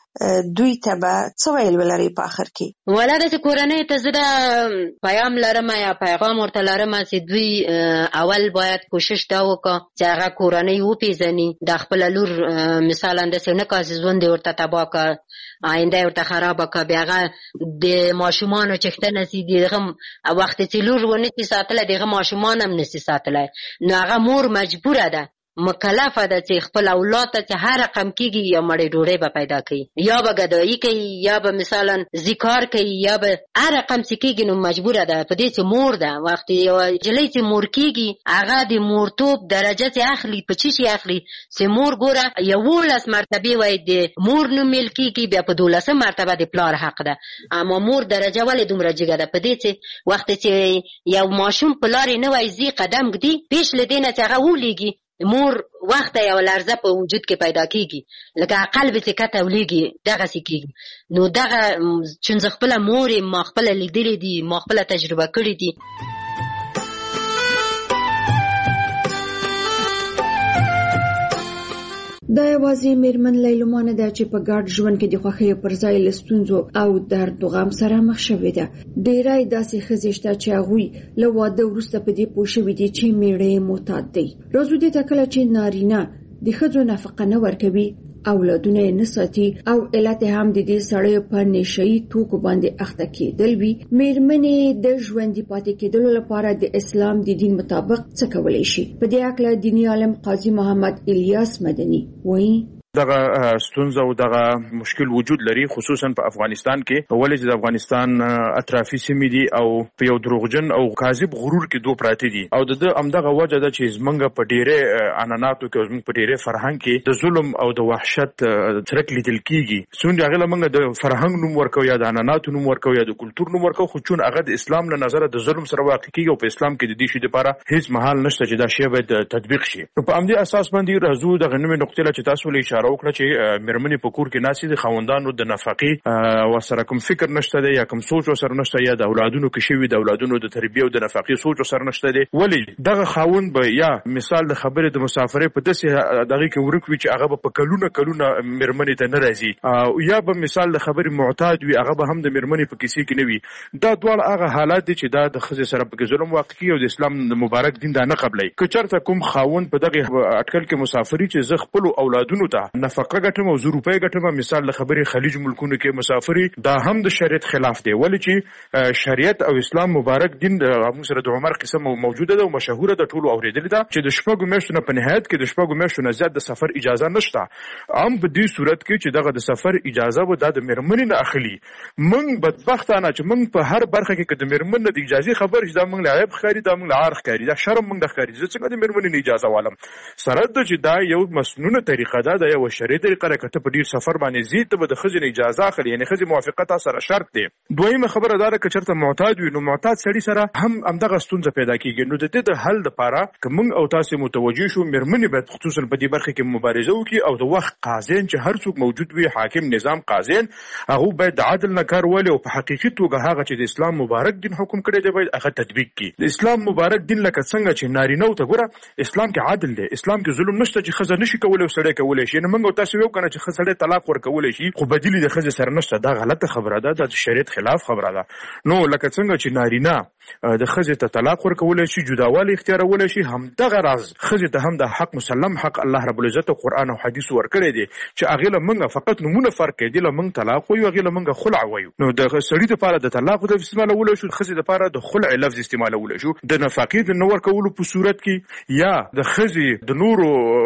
دوی ته به څه ویل ولري په اخر کې؟ ولا داسې کورنۍ ته زه د پیغام لرم یا پیغام ورته لرم چې دوی اول باید کوشش دا وکړه چې هغه کورنۍ وپېژني، د خپله لور مثلا داسې نه کړه چې ژوند یې ورته تباه کړه، آینده یې ورته خرابه کړه، بیا هغه د ماشومانو چښتنه سي د هغه وخت چې لور ونسي ساتلی د هغه ماشومان هم نسي ساتلی، نو هغه مور مجبوره ده مکلفه ده چې خپل اولاد ته چې هر رقم کېږي یا مړې ډوډۍ به پیدا کوي، یا به ګدایي کوي، یا به مثلا ذکار کوي، یا به هر رقم چې کېږي، نو مجبوره ده په دې چې مور ده. وخت یوه نجلۍ چې مور کېږي هغه د مورتوب درجه چې اخلي په څه شي اخلي چې مور ګوره یولس مرتبې وایي د مور نوم میل کېږي، بیا په دولسم مرتبه د پلار حق ده، اما مور درجه ولې دومره جګه ده؟ په دې چې وخت چې یو ماشوم په لارې نه وایي ځي قدم ږدي، پیش له دې نه چې هغه ولیږي مور وخت یو لرزه په وجود کې پیدا کیږي، لکه قلب چې کته ولیږي دغسې کیږي. نو دغه چون زه خپله مور یم، ما خپله لیدلې دي، ما خپله تجربه کړې دي. دا یوازې میرمن لیلما نه ده چې په ګډ ژوند کې د خوښۍ پر ځای له ستونزو او درد و غم سره مخ شوې ده. ډېری داسې ښځې شته چې هغوی له واده وروسته په دې پوه شوي دي چې میړه یې معتاد دی. راځو دې ته کله چې نارینه د ښځو نفقه نه ورکوي، اولادونه یې نه ساتي او علت هم د دې سړیو په نشهیي توکو باندې اخته کېدل وي، میرمنې د ژوندي پاتې کېدلو لپاره د اسلام د دین مطابق څه کولی شي؟ په دې هکله دیني عالم قاضي محمد الیاس مدني وایي دغه ستونزه او دغه مشکل وجود لري، خصوصا په افغانستان کې، ولې چې د افغانستان اطرافي سیمې دي او په یو دروغجن او کاذب غرور کې دوه پراته دي، او د همدغه وجه ده چې زمونږ په ډېرې عنعناتو کې او زمونږ په ډېرې فرهنګ کې د ظلم او د وحشت څرک لیدل کېږي. څومره هغه له موږ د فرهنګ نوم ورکو یا د عنعناتو نوم ورکو یا د کلتور نوم ورکو، خو چون هغه د اسلام له نظره د ظلم سره واقع کېږي او په اسلام کې د دې شي لپاره هیڅ محل نشته چې دا شی باید تطبیق شي. نو په همدې اساس باندې راځو دغه نومې نقطې له چې تاسو له اشاره وکړه چې میرمنې په کور کې ناسي د خاوندانو د نفقې ورسره کوم فکر نشته دی یا کوم سوچ ورسره نشته، یا د اولادونو کې شوي د اولادونو د تربیې او د نفقې سوچ ورسره نشته دی. ولې دغه خاوند به یا مثال د خبرې د مسافرۍ په داسې دغه کې ورک وي چې هغه به په کلونه کلونه میرمنې ته نه راځي، او یا به مثال د خبرې معتاد وي، هغه به هم د میرمنې په کیسې کې نه وي. دا دواړه هغه حالات دي چې دا د ښځې سره پکې ظلم واقع کېږي او د اسلام د مبارک دین دا نه قبلوي. که چېرته کوم خاوند په دغه اټکل کې مسافري چې زه خپلو اولادونو ته نفقه ګټم او زه روپۍ ګټم، مثال له خبرې خلیج ملکونو کې مسافري، دا هم د شریعت خلاف دی. ولې چې شریعت او اسلام مبارک دین د موږ سره د عمر قصه موجوده ده او مشهوره ده، ټولو اورېدلې ده چې د شپږو میاشتو نه په نهایت کې د شپږو میاشتو نه زیات د سفر اجازه نشته. هم په دې صورت کې چې دغه د سفر اجازه و دا د میرمنې نه اخلي. موږ بدبختانه چې موږ په هر برخه کې د میرمن نه د اجازې خبر شي، دا موږ له عیب ښکاري، دا موږ له عار ښکاري، دا شرم موږ د ښکاري. زه څنګه د میرمنې نه اجازه والم؟ سره ده چې دا یو مسنونه طریقه ده، دا یو شرعي طریقه ده. که ته په ډېر سفر باندې ځي ته به د ښځې نه اجازه اخلي، یعنې ښځې موافقه تا سره شرط دی. دویمه خبره دا ده که چېرته معتاد وي، نو معتاد سړي سره هم همدغه ستونزه پیدا کېږي. نو د دې د حل دپاره که موږ او تاسې متوجه شو، میرمنې باید خصوصا په دې برخه کې مبارزه وکړي او د وخت قاضیان چې هر څوک موجود وي، حاکم نظام قاضیان، هغه باید د عدل نه کار واخلي او په حقیقي توګه هغه چې د اسلام مبارک دین حکم کړی دی باید هغه تطبیق کړي. د اسلام مبارک دین لکه څنګه چې نارینهو ته ګوره، اسلام کې عدل دی، اسلام کې ظلم نشته چې ښځه نشي کولی او سړی کولی شي. نو موږ او تاسې ویو که نه چې ښه سړی طلاق ورکولی شي خو بدیل د ښځې سره نشته، دا غلطه خبره ده، دا د شریعت خلاف خبره ده. نو لکه څنګه چې نارینه د ښځې ته طلاق ورکولی شي، جداوالی اختیارولی شي، همدغه راز ښځې ته هم د حق مسلم حق الله رب العزت قرآن او حدیث ورکړی دی چې هغې له موږ فقط نومونه فرق کوي، دې له موږ طلاق وایو، هغې له موږ خلع وایو. نو د سړي دپاره د طلاق لفظ استعمالولی شو، د ښځې دپاره د خلع لفظ استعمالولی شو. د نفقې د نه ورکولو په صورت کې یا د ښځې د نورو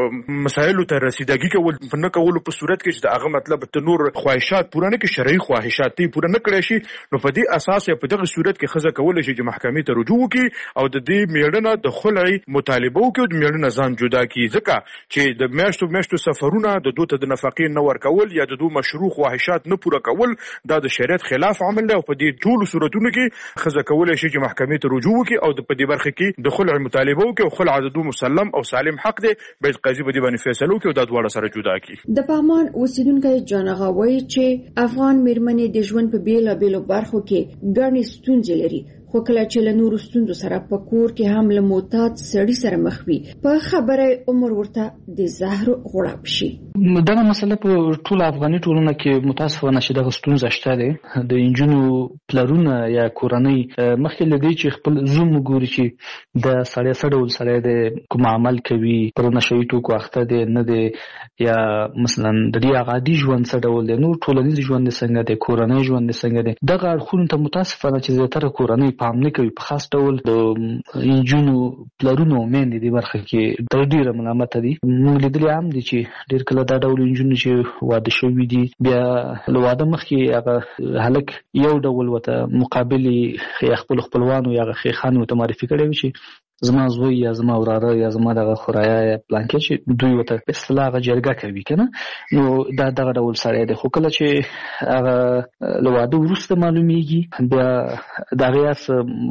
مسایلو ته رسیدګي کول په نه کولو په صورت کې چې د هغه مطلب د نور خواهشات پوره نه کړي، شرعي خواهشات یې پوره نه کړی شي، نو په دې اساس په دغه صورت کې ښځه کولی شي چې محکمې ته رجوع وکړي او د دې میړه د خلع مطالبه وکړي او د میړه ځان جدا کړي، ځکه چې د میاشتو میاشتو سفرونه د دوی ته د نفقې نه ورکول یا د دوی مشروع خواهشات نه پوره کول دا د شریعت خلاف عمل دی. او په دې ټولو صورتونو کې ښځه کولی شي چې محکمې ته رجوع وکړي او په دې برخه کې د خلع مطالبه وکړي او خلع د دوی مسلم او سالم حق دی، باید قاضي په دې باندې فیصله وکړي او دا دواړه سره جدا کړي. د پغمان اوسیدونکی جان اغا وایي چې افغان میرمنې د ژوند په بیلابیلو برخو کې ګڼې ستونزې لري، خو کله چې له نورو ستونزو سره په کور کې هم له معتاد سړي سره مخ وي په خبره عمر ورته د زهر غړپ شي. دا مسله په ټول افغاني ټولنه کې متاسفانه چې دغه ستونزه شته ده. د انجونو پلرونه یا کورنۍ مخکې لدی چې خپل زوم ګوري چې د سړی سره ول سره د کوم عمل کوي پر نشوي ټکو اخته دي نه دي یا مثلا د دې عادي ژوند سره ول نو ټولنیز ژوند څنګه دی کورنۍ ژوند څنګه دی دغه اړخونه ته متاسفانه چې زیاتره کورنۍ پام نه کوي په خاص ډول د انجونو پلرونو مېندې د برخه کې د ډیره ملامت دي. موږ لیدل هم دي چې ډیر کله دا ډول انجونو چې واده شوي دي بیا له واده مخکې هغه هلک یو ډول وته مقابل خپل خپلوانو یا خیخانو ته معرفي کړي وي چې زما زوی یا زما وراره یا زما دغه خورایا یا پلانکې چې دوی وته په اصطلاح غجرګه کوي کنه نو دا دغه ډول سره دی. خو کله چې هغه له واده وروسته معلومیږي بیا دغه یاس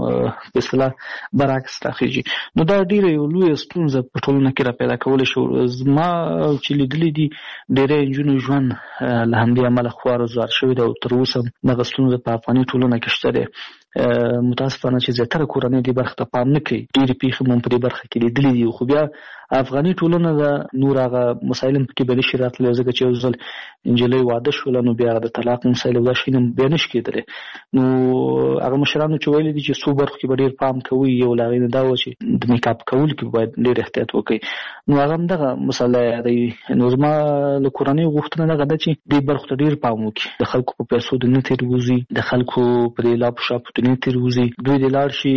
په اصطلاح برعکس راخیږي نو دا ډیره یو لوی ستونزه په ټولنه کې را پیدا کول شو. زما چې لیدلې دي ډیره انجونو ژوند له همدې عمله خوار زار شوی دی او تر اوسه دغه ستونزه په افغاني ټولنه کې شته ده. متاسفانه چې زیاتره کورنۍ دې برخه ته پام نه کوي. ډېرې پیښې مو په دې برخه کې لیدلې دي خو بیا افغاني ټولنه د نور هغه مسایل په کې بلې شي راتللی ځکه چې یو ځل نجلۍ واده شوله نو بیا د طلاق مسایل او دا شي بیا نه شي کېدلی. نو هغه مشرانو چې ویلي دي چې څو برخو کې به ډېر پام کوي یو له هغې نه دا وه چې د میک اپ کولو کې باید ډېر احتیاط وکړي. نو هغه هم دغه مسله یادوي. نو زما له کورنۍ غوښتنه دغه ده چې دې برخو ته ډېر پام وکړي. د خلکو په پیسو د نه تېر وځي د خلکو په دې لاپو شاپو نه تېر وځي دوی د لاړ شي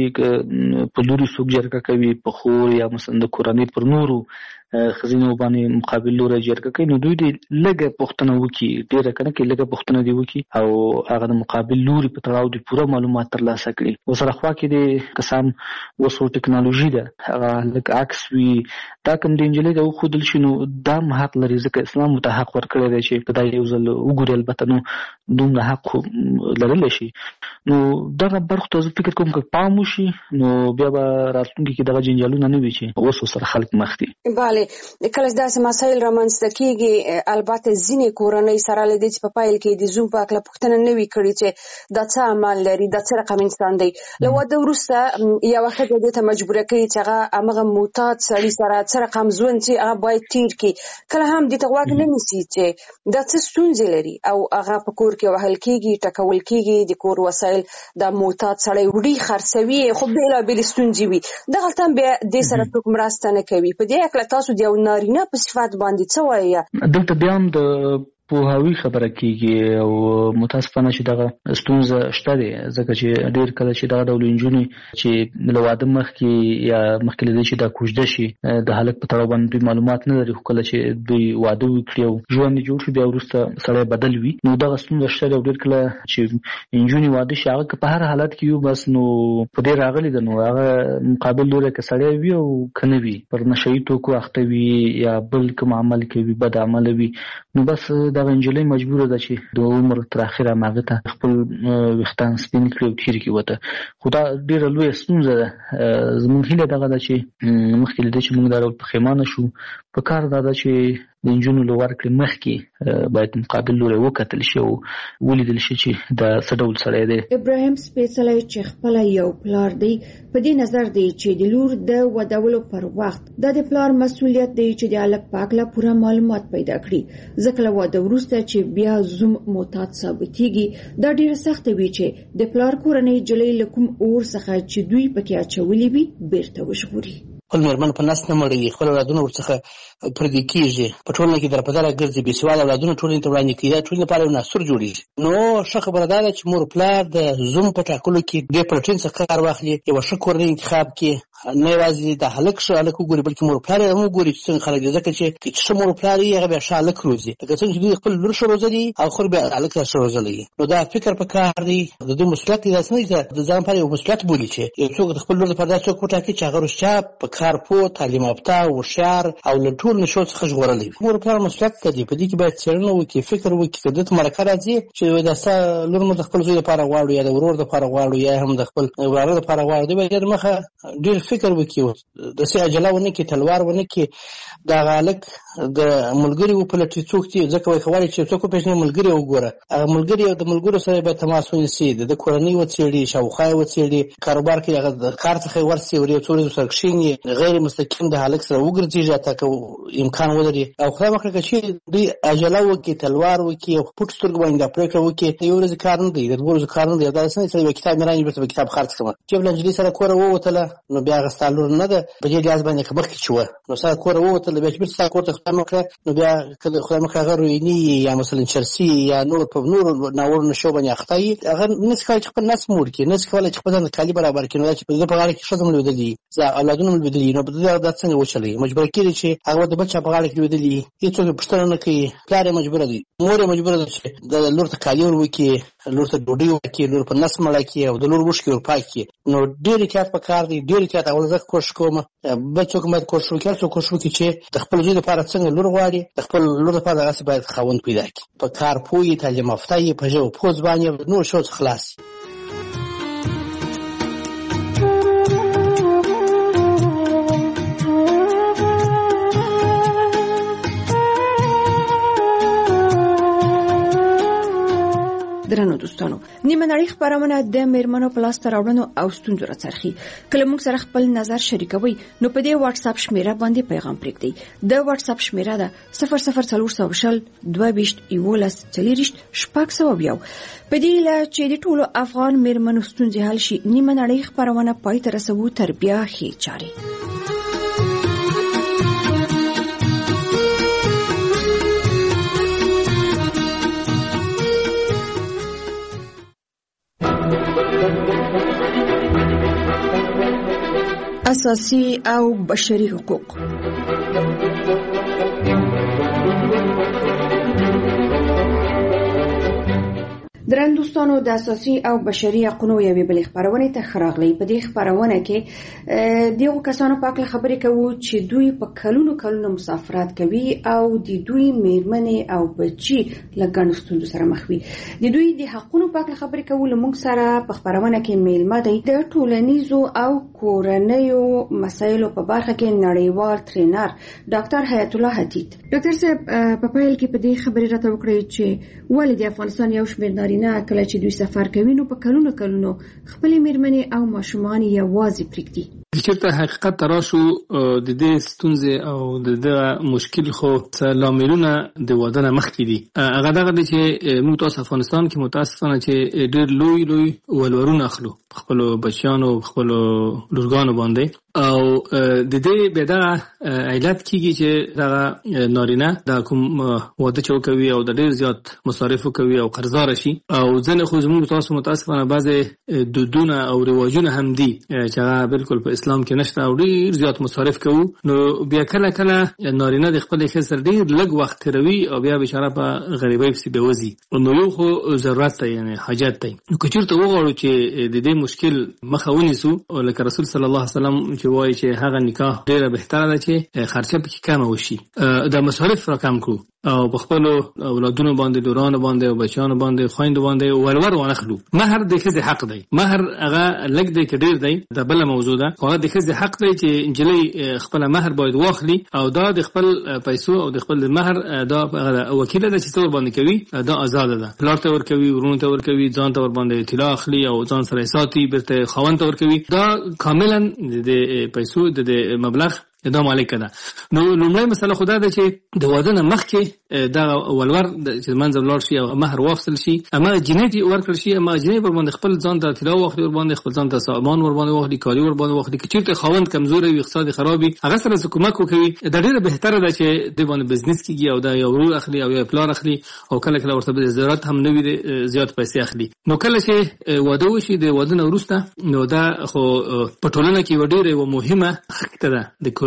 په لوري څوک جرګه کوي په خور یا مثلا د کورنۍ پر نورو خزینو باندې مقابل لوري جرګه کوي نو دوی دې لږه پوښتنه وکړي ډېره کنه کې لږه پوښتنه دی وکړي او هغه د مقابل لوري په تړاو د پوره معلومات ترلاسه کړي. وسره خوا کې د قسم وسو ټکنالوژي ده هغه لکه عکس وي دا کوم د انجلۍ د خودل شنو دا حق لري ځکه اسلام ته حق ورکړی دی چې په دای یو ځل وګوري البته نو دومره حق لرل شي. نو دغه برخه ته فکر کوم چې پام وشي نو بیا به راتلونکي کې دغه جنجالونه نه وي چې وسو سره خلک مخ دي. بله کله داسې مسایل رامنځته کیږي البته ځینې کورنۍ سره لدې چې په پایل کې د زوم په اړه پوښتنه نه وي کړې چې دا څه عمل لري دا څه رقم انسان دی. له واده وروسته یو وخت دې ته مجبوره کوي چې هغه هغه معتاد سړي سره څه رقم ژوند چې هغه باید تیر کړي کله هم دې ته غوږ نه نیسي چې دا څه ستونزې لري او هغه په کور کې وهل کیږي ټکول کیږي د کور وسایل د معتاد سړی وړي خرڅوي خو بېلابېلې ستونزې وي دغلته هم بیا دې سره څوک مرسته نه کوي. په دې هکله تاسو د یو نارینه په صفت باندې څه وایي؟ دلته بیا هم د پوهاوی خبره کیږي او متاسفانه چې دغه ستونزه شته دی ځکه چې ډېر کله چې دغه ډول نجونې چې له واده مخکې یا مخکې له دې چې دا کوژده شي د هلک په تړاو باندې دوی معلومات نه لري خو کله چې دوی واده وکړي او ژوند یې جوړ شي بیا وروسته سړی بدل وي نو دغه ستونزه شته دی او ډېر کله چې نجونې واده شي هغه که په هر حالت کې یو بس نو په دې راغلي ده نو هغه مقابل لوری که سړی وي او که نه وي پر نشهیي توکو اخته وي یا بل کوم عمل کوي بد عمل وي نو بس دغه نجلۍ مجبوره ده چې د عمر تر اخره هغه ته خپل ویښتان سپین کړي او تیر کړي وته. خو دا ډېره لویه ستونزه ده. زموږ هیله دغه ده چې مخکې له دې چې موږ دا ډول پښیمانه شو په کار دا ده چې د نجونو له ورکړې مخکې باید مقابل لوری وکتل شي او ولیدل شي چې دا څه ډول سړی دی. ابراهیم سپېڅلی چې خپله یو پلار دی په دې نظر دی چې د لور د ودولو پر وخت دا د پلار مسؤلیت دی چې د هلک په هکله پوره معلومات پیدا کړي ځکه له واده وروسته چې بیا زوم معتاد ثابتېږي دا ډېره سخته وي چې د پلار کورنۍ نجلۍ له کوم اور څخه چې دوی پکې اچولي وي بیرته وژغوري. خپل مېرمن په نس نه مړوي خپل اولادونه ورڅخه پردي کېږي په ټولنه کې درپدره ګرځي بې سواده اولادونه ټولنې ته وړاندې کوي دا ټولنې لپاره یو ناسور جوړېږي. نو ښه خبره دا ده چې مور پلار د زوم په ټاکلو کې ډېر پلټنې څخه کار واخلي یوه ښه کورنۍ انتخاب کړي نه یوازې د هلک ښه هلک وګوري بلکې مور پلار یې هم وګوري چې څنګه خلک دي ځکه چې که ښه مور پلار وي هغه بیا ښه هلک روزي لکه څنګه چې دوی خپل لور ښه روزلي او خور بیا هلک ښه روزلی نو دا فکر په کار دی د دوی مسؤلیت دی داسې نه دي د ځان لپاره یو مسؤلیت بولي چې یو څوک د خپل لور لپاره داسې څوک وټاکي چې هغه رښتیا په کار پوه تعلیم یافته هوښیار او له ټول نشو څخه ژغورلی وي. مور پلار مسؤلیت لري په دې کې باید څېړنه وکړي، فکر وکړي که دته مرکه راځي چې دا ستا لور مو د خپل زوی لپاره غواړو یا د ورور لپاره غواړو یا هم د خپل وراره لپاره غواړو، دوی باید مخه ډېر فکر وکړي، داسې عجله ونه کړي، تلوار ونه کړي، دغه هلک د ملګري وپلټي څوک دي، ځکه وایي که غواړي چې څوک وپېژني ملګري وګوره، هغه ملګري او د ملګرو سره باید تماس ونیسي، د ده کورنۍ وڅېړي، شاوخوا یې وڅېړي، کاروبار کې هغه د کار څخه یې ورسي ور یو څو ورځې سره کښېني، غیر مستقیم د هلک سره وګرځېږي حتی که امکان ولري، او خدای مه کړه که چېرې دوی عجله وکړي، تلوار وکړي او په پټو سترګو باندې دا پرېکړه وکړي، د یو ورځې کار نه دی، د دوه ورځو کار نه دی، دا داسې نه چې یو کتاب مې رانیي بېرته به کتاب خرڅ کړمه. چې له نجلۍ سره کوره ووتله نو بیا هغه ستا لور نه ده، په دې لحاظ باندې که مخکې چې وه نو ستا کوره ووتله بیا چې بېرته ستا کور ته خدای مه کړه نو بیا که خدای مه کړه هغه رویني یا مثلا چرسي یا نور په نورو ناوړو نشو باندې اخته وي، هغه نسي کولی چې خپل نس موړ کړي، نسي کولی چې خپل ځان ته کالي برابر کړي، نو دا چې په ده په غاړه کې ښځه مو لوېدلي اولادونه مو لوېدلي نو په ده دا څنګه وچلوي؟ مجبوره کېږي چې هغه د بل چا په غاړه کې لوېدلي، هېڅوک یې پوښتنه نه کوي، پلار یې مجبوره دی، مور یې مجبوره ده چې د لور ته کالي ور وکړي، لور ته ډوډۍ ورکړي، لور په نس مړه کړي او د لور اوښکې ور پاک کړي. نو ډېر احتیاط پکار دی، ډېر احتیاط. اول زه کوښښ کوم بل څوک باید کوښښ وکړي، هر څوک کوښښ وکړي چې د خپل زوی لپاره څنګه لور غواړي، د خپل لور لپاره دغسې باید خاوند پیدا کړي، په کار پوه یي، تعلیم یافته یي، په ژبه پوه ځوان یي، نور شیو څخه خلاص یي. درنو دوستانو، نیمه نړۍ خپرونه د میرمنو په لاسته راوړنو او ستونزو راڅرخي. کله موږ سره خپل نظر شریکوي نو په دې واتس اپ شمیره باندې پیغام پرېږدئ. د واتس اپ شمیره ده صفر صفر څلور سوه شل دوه ویشت یولس څلېرویشت شپږ سوه یو. په دې هیله چې د ټولو افغان میرمنو ستونزې حل شي، نیمه نړۍ خپرونه پای ته رسوو تر بیا ښې چارې. اساسي او بشري حقوق. درن دوستانو، د اساسي او بشري حقوقو یوې بلې خپرونې ته ښه راغلئ. په دې خپرونه کې دغو کسانو په اړه خبرې کوو چې دوی په کلونو کلونو مسافرت کوي او د دوی میرمنې او بچي له ګڼو ستونزو سره مخ وي. د دوی د حقونو په اړه خبرې کوو. له موږ سره په خپرونه کې میلمه دی د ټولنیزو او کورنیو مسایلو په برخه کې نړیوال ټرینر ډاکټر حیات الله حدید. ډاکټر صاحب، په پیل کې په دې خبرې راته وکړئ چې ولې د افغانستان یو شمېر نارینه کله چې دوی سفر کوي نو په کلونو کلونو خپلې میرمنې او ماشومان یوازې پرېږدي. چېرته حقیقت ته راشو، د دې ستونزې او د دغه مشکل خو څه لاملونه د واده نه مخکې دي. هغه دغه دی چې موږ تاسو افغانستان کې متاسفانه چې ډېر لوی لوی ولورونه اخلو په خپلو بچیانو په خپلو لورګانو باندې، او د دې بیا دغه علت کېږي چې دغه نارینه دا کوم واده چې وکوي او د ډېر زیات مصارف وکوي او قرضداره شي، او ځینې خو زموږ تاسو متاسفانه بعضې دودونه او رواجونه هم دي چې هغه بالکل په اسلام کې نشته او ډېر زیات مصارف کوو. نو بیا کله کله نارینه د خپلې ښځې سره ډېر لږ وخت تېروي او بیا بیچاره په غریبۍ پسې بېوځي. نو یو خو ضرورت دی، یعنې حاجت دی. نو که چېرته وغواړو چې د دې مشکل مخه ونیسو، لکه رسول صلی الله علیه وسلم چې وایي چې هغه نکاح ډېره بهتره ده چې خرچه پکې کمه وشي، دا مصارف را کم کړو او په خپلو اولادونو باندې، لورانو باندې او بچیانو باندې، خویندو باندې ولور وانخلو. مهر د ښځې حق دی، مهر هغه لږ دی که ډېر دی دا بله موضوع ده، خو هغه د ښځې حق دی چې نجلۍ خپله مهر باید واخلي او دا د خپل پیسو او د خپل مهر دا وکیله ده چې څه ورباندې کوي، دا آزاده ده. پلار ته ورکوي، ورونو ته ورکوي، ځان ته ورباندې طلا اخلي او ځان سره یې ساتي، بېرته خاوند ته ورکوي. دا کاملا د پیسو د مبلغ دا مالک ده. نو لومړی مسله خو دا ده چې د واده نه مخکې دا ولور چې منځ لاړ شي او مهر واخیستل شي، هماغه جنۍ ته ورکړل شي، هماغه جنۍ ورباندې خپل ځان ته طلا واخلي، ورباندې خپل ځان ته سامان ورباندې واخلي، کالي ورباندې واخلي. که چېرته خاوند کمزوری وي، اقتصاد خراب وي، هغه سره څه کومک وکوي، دا ډېره بهتره ده چې دوی باندې بزنس کېږي او دا یو ورور اخلي او یا پلار اخلي او کله کله ورته ضرورت هم نه وي زیات پیسې اخلي. نو کله چې واده وشي، د واده نه وروسته نو دا خو په ټولنه کې یوه ډېره یوه مهمه خښته ده د کورنۍ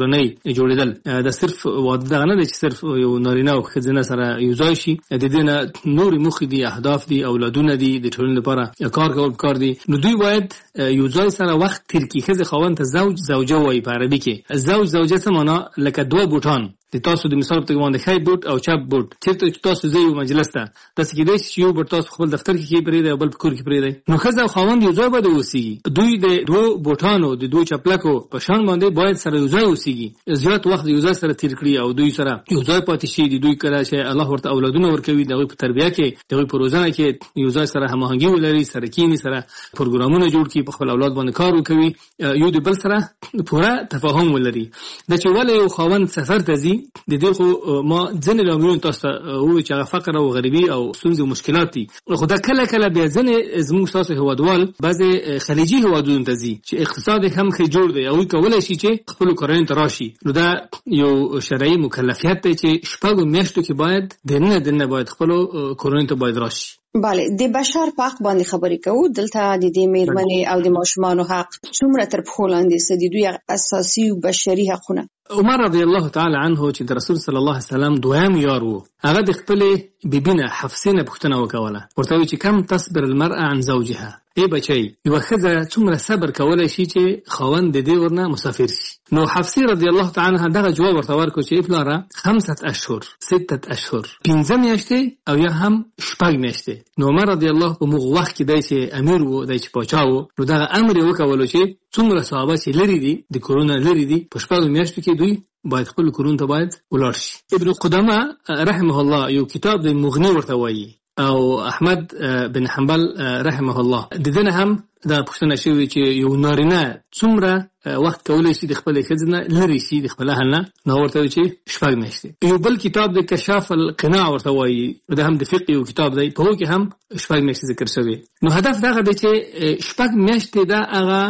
کورنۍ جوړېدل د صرف واده دغه نه دی چې صرف یو نارینه او ښځینه سره یو ځای شي، د دې نه نورې موخې دي، اهداف دي، اولادونه دي، د ټولنې لپاره کار کول پکار دي. نو دوی باید یو ځای سره وخت تیر کړي. ښځې خاوند ته زوج زوجه وایي په عربي کې. زوج زوجه څه معنا؟ لکه دوه بوټان د تاسو د مثال په توګه باندې ښی بوټ او چپ بوټ، چېرته چې تاسو ځئ یو مجلس ته، داسې کېدای شي چې یو بوټ تاسو خپل دفتر کې پرېږدئ او بل په کور کې پرېږدئ. نو ښځه او خاوند یو ځای باید اوسېږي. دوی د دوو بوټانو د دوو چپلکو په شان باندې باید سره یو ځای اوسېږي، زیات وخت یو ځای سره تېر کړي او دوی سره یو ځای پاتې شي. د دوی کله چې الله ورته اولادونه ورکوي، د هغوی په تربیه کې، د هغوی په روزنه کې یو ځای سره هماهنګي ولري، سره کښېني، سره پروګرامونه جوړ کړي، په خپل اولاد باندې کار وکوي، یو د بل سره پوره تفاهم ولري. دا چې ولې یو خاوند سفر ته ځي، د دې خو ما ځینې لاملونه تاسو ته ووایي چې هغه فقر او غریبي او ستونزې او مشکلات دي. خو دا کله کله بیا ځینې زموږ ستاسو هېوادوال بعضې خلیجي هېوادونو ته ځي چې اقتصاد یې هم ښه جوړ دی، هغوی کولی شي چې خپلو کورنیو ته راشي. نو دا یو شرعي مکلفیت دی چې شپږو میاشتو کې باید دننه دننه باید خپلو کورنیو ته باید راشي. بله، د بشر په حق باندې خبرې کوو. دلته د دې میرمنې او د ماشومانو حق څومره تر پښو لاندې څه دي، دوی اساسي او بشري حقونه. عمر رضی الله تعالی عنه چې د رسول صلی الله علیه وسلم دویم یار وو، هغه د خپلې بیبینه حفصه نه پوښتنه وکوله، ورته وایي چې کم تصبر المرأة عن زوجها، ای بچی یوه ښځه څومره صبر کولی شي چې خاوند د دې ورنه مسافر شي. نو حفصه رضی الله تعالی عنها دغه جواب ورته ورکړو چې پلاره خمسه اشهر سته اشهر، پنځه میاشتې او یا هم شپږ میاشتې. نو عمر رضی الله په موږ وخت کې دی چې امیر وو، دی چې پاچا وو، نو دغه امر یې وکولو چې څومره صحابه چې لري دي د کورونه لري دي، په شپږو میاشتو کې دوی باید خپل کورونو ته باید ولاړ شي. ابن قدامه رحمه الله یو کتاب د مغني ورته وایي، او احمد بن حنبل رحمه الله د دې نه هم دا پوښتنه شوې چې یو نارینه څومره وخت کولی شي د خپلې ښځې نه لرې شي، د خپل اهل نه. نو ورته وایي چې شپږ میاشتې. یو بل کتاب د کشاف القناع ورته وایي، دا هم د فقه یو کتاب دی، په هغو کې هم شپږ میاشتې ذکر شوی. نو هدف دغه دی چې شپږ میاشتې دا هغه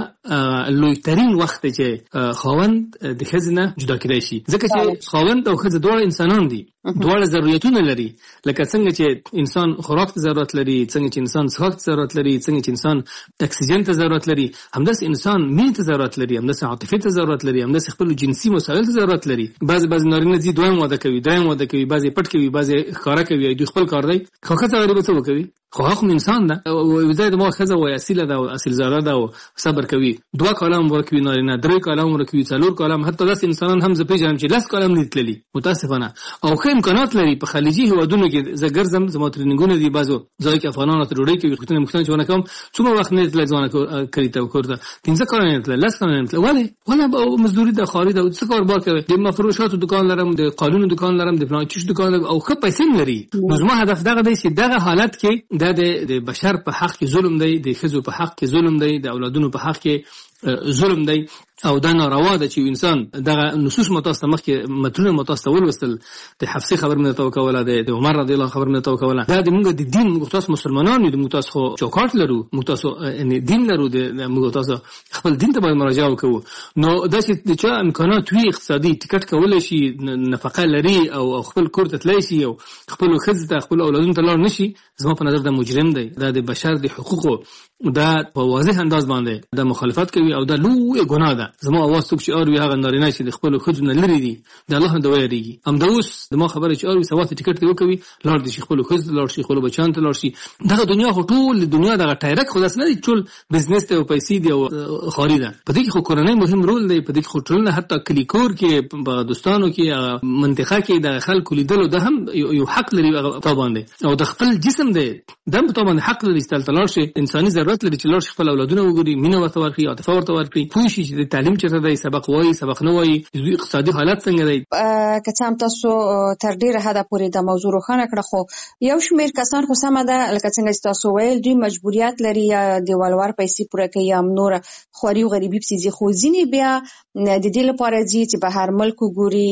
لویترین وخت دی چې خاوند د ښځې نه جدا کېدای شي، ځکه چې خاوند او ښځه دواړه انسانان دي، دواړه ضرورتونه لري. لکه څنګه چې انسان خوراک ته ضرورت لري، څنګه چې انسان څښاک ته ضرورت لري، څنګه چې انسان اکسیجن ته ضرورت لري، همداسې انسان مینې ته ضرورت لري، همداسې عاطفې ته ضرورت لري، همداسې خپلو جنسي مسایلو ته ضرورت لري. بعضې بعضې نارینه ځي دویم واده کوي، دریم واده کوي، بعضې پټ کوي، بعضې ښکاره کوي، دوی خپل کار دی. خو ښځه غریبه څه وکوي؟ خو هغه هم انسان ده، ځای د ما ښځه وایي اصیله ده او اصیل زاره ده او صبر کوي. دوه کاله هم ورکوي نارینه، درې کاله هم ورکوي، څلور کاله هم، حتی داسې انسانان هم زه پېژنم چې لس کاله هم نه دي تللي متاسفانه، او ښه امکانات لري. په خلیجي هېوادونو کې زه ګرځم، زما ټرېننګونه دي بعضو ځای کې افغانانو ته ډوډۍ کوي، پوښتنه پوښتنه چې ونه کوم څومره وخت نه دی تللی ځوانه کلي ته کور ته، پنځه کاله نه دی تللی، لس کاله نه دی تللی. ولې؟ ولې مزدوري ده، خواري ده، څه کاروبار کوي، د مفروشاتو دکان لرم، د قالونو دکان لرم، د فلان چیز دکان لرم، او ښه پیسې هم لري. نو زما هدف دغه دی چې دغه حالت کې دا د بشر په حق کې ظلم دی، د ښځو په حق کې ظلم دی، د اولادونو په حق کې ظلم دی، او دا ناروا ده چې انسان دغه نصوص متاسته مخکې متلونه متاسته ولوستل، د حفصه خبر مې ته وکوله، د عمر رضی الله خبر مې ته وکوله. دا د موږ د دین، موږ تاسو مسلمانان یو، موږ تاسو چوکاټ لرو، موږ تاسو یعنی دین لرو، د موږ تاسو خپل دین ته باید مراجعه وکړو. نو دا چې د چا امکانات وي اقتصادي، ټیکټ کولی شي، نفقه لري، او خپل کور ته تللی شي، او خپل ښځې ته خپل اولادونو ته لاړ نه شي، زما په نظر دا مجرم دی. دا د بشر د حقوقو دا په واضح انداز باندې دا مخالفت کوي، او دا لویه ګناه ده. زما اواز څوک چې اوري هغه نارینه چې د خپلو ښځو نه لرې دي، د الله نه ویریږي. همدا اوس زما خبره چې اوري سوات ټیکټ دې وکوي، لاړ دي شي خپلو ښځو ته لاړ شي، خپلو بچیانو ته لاړ شي. دغه دنیا خو ټول دنیا دغه ټایرک خو داسې نه دی، ټول بزنس دی او پیسې دي او خواري ده. په دې کې خو کورنۍ مهم رول دی، په دې کې خو ټولنه حتی کلي کور کې په دوستانو کې منطقه کې د خلکو لیدلو ده هم یو حق لري په باندې، او د خپل جسم دی دا په باندې حق لري چې تل لاړ شي. انساني ضرورت لري چې لاړ شي خپل اولادونه وګوري، مینه ورته ورکړي، عاطفه ورته ورکړي، پوه شي چې د تعلیم چېرته دی، سبق وایي سبق نه وایي، اقتصادي حالت څنګه دی. که څه هم تاسو تر ډېره حده پورې د موضوع روښانه کړه، خو یو شمېر کسان خو سمه ده لکه څنګه چې تاسو ویل، دوی مجبوریت لري یا د ولور پیسې پوره کوي یا نوره خواري او غریبي پسې ځي. خو ځینې بیا د دې لپاره ځي چې بهر ملک وګوري،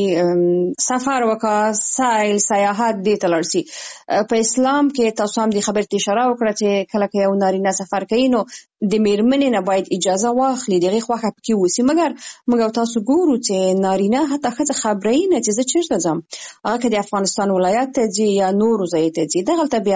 سفر وکړه، سیل سیاحت دې ته لاړ شي. په اسلام کې تاسو هم د خبرې اشاره وکړه چې کله که یو نارینه سفر کوي نو د میرمنې نه باید اجازه واخلي، دغه خوښه پکې وسی. مګر موږ تاسو ګورو چې نارینه حتی ښځه خبرې نه چې زه چیرته ځم، هغه که د افغانستان ولایت ته ځي یا نورو ځای ته ځي، دغلته بیا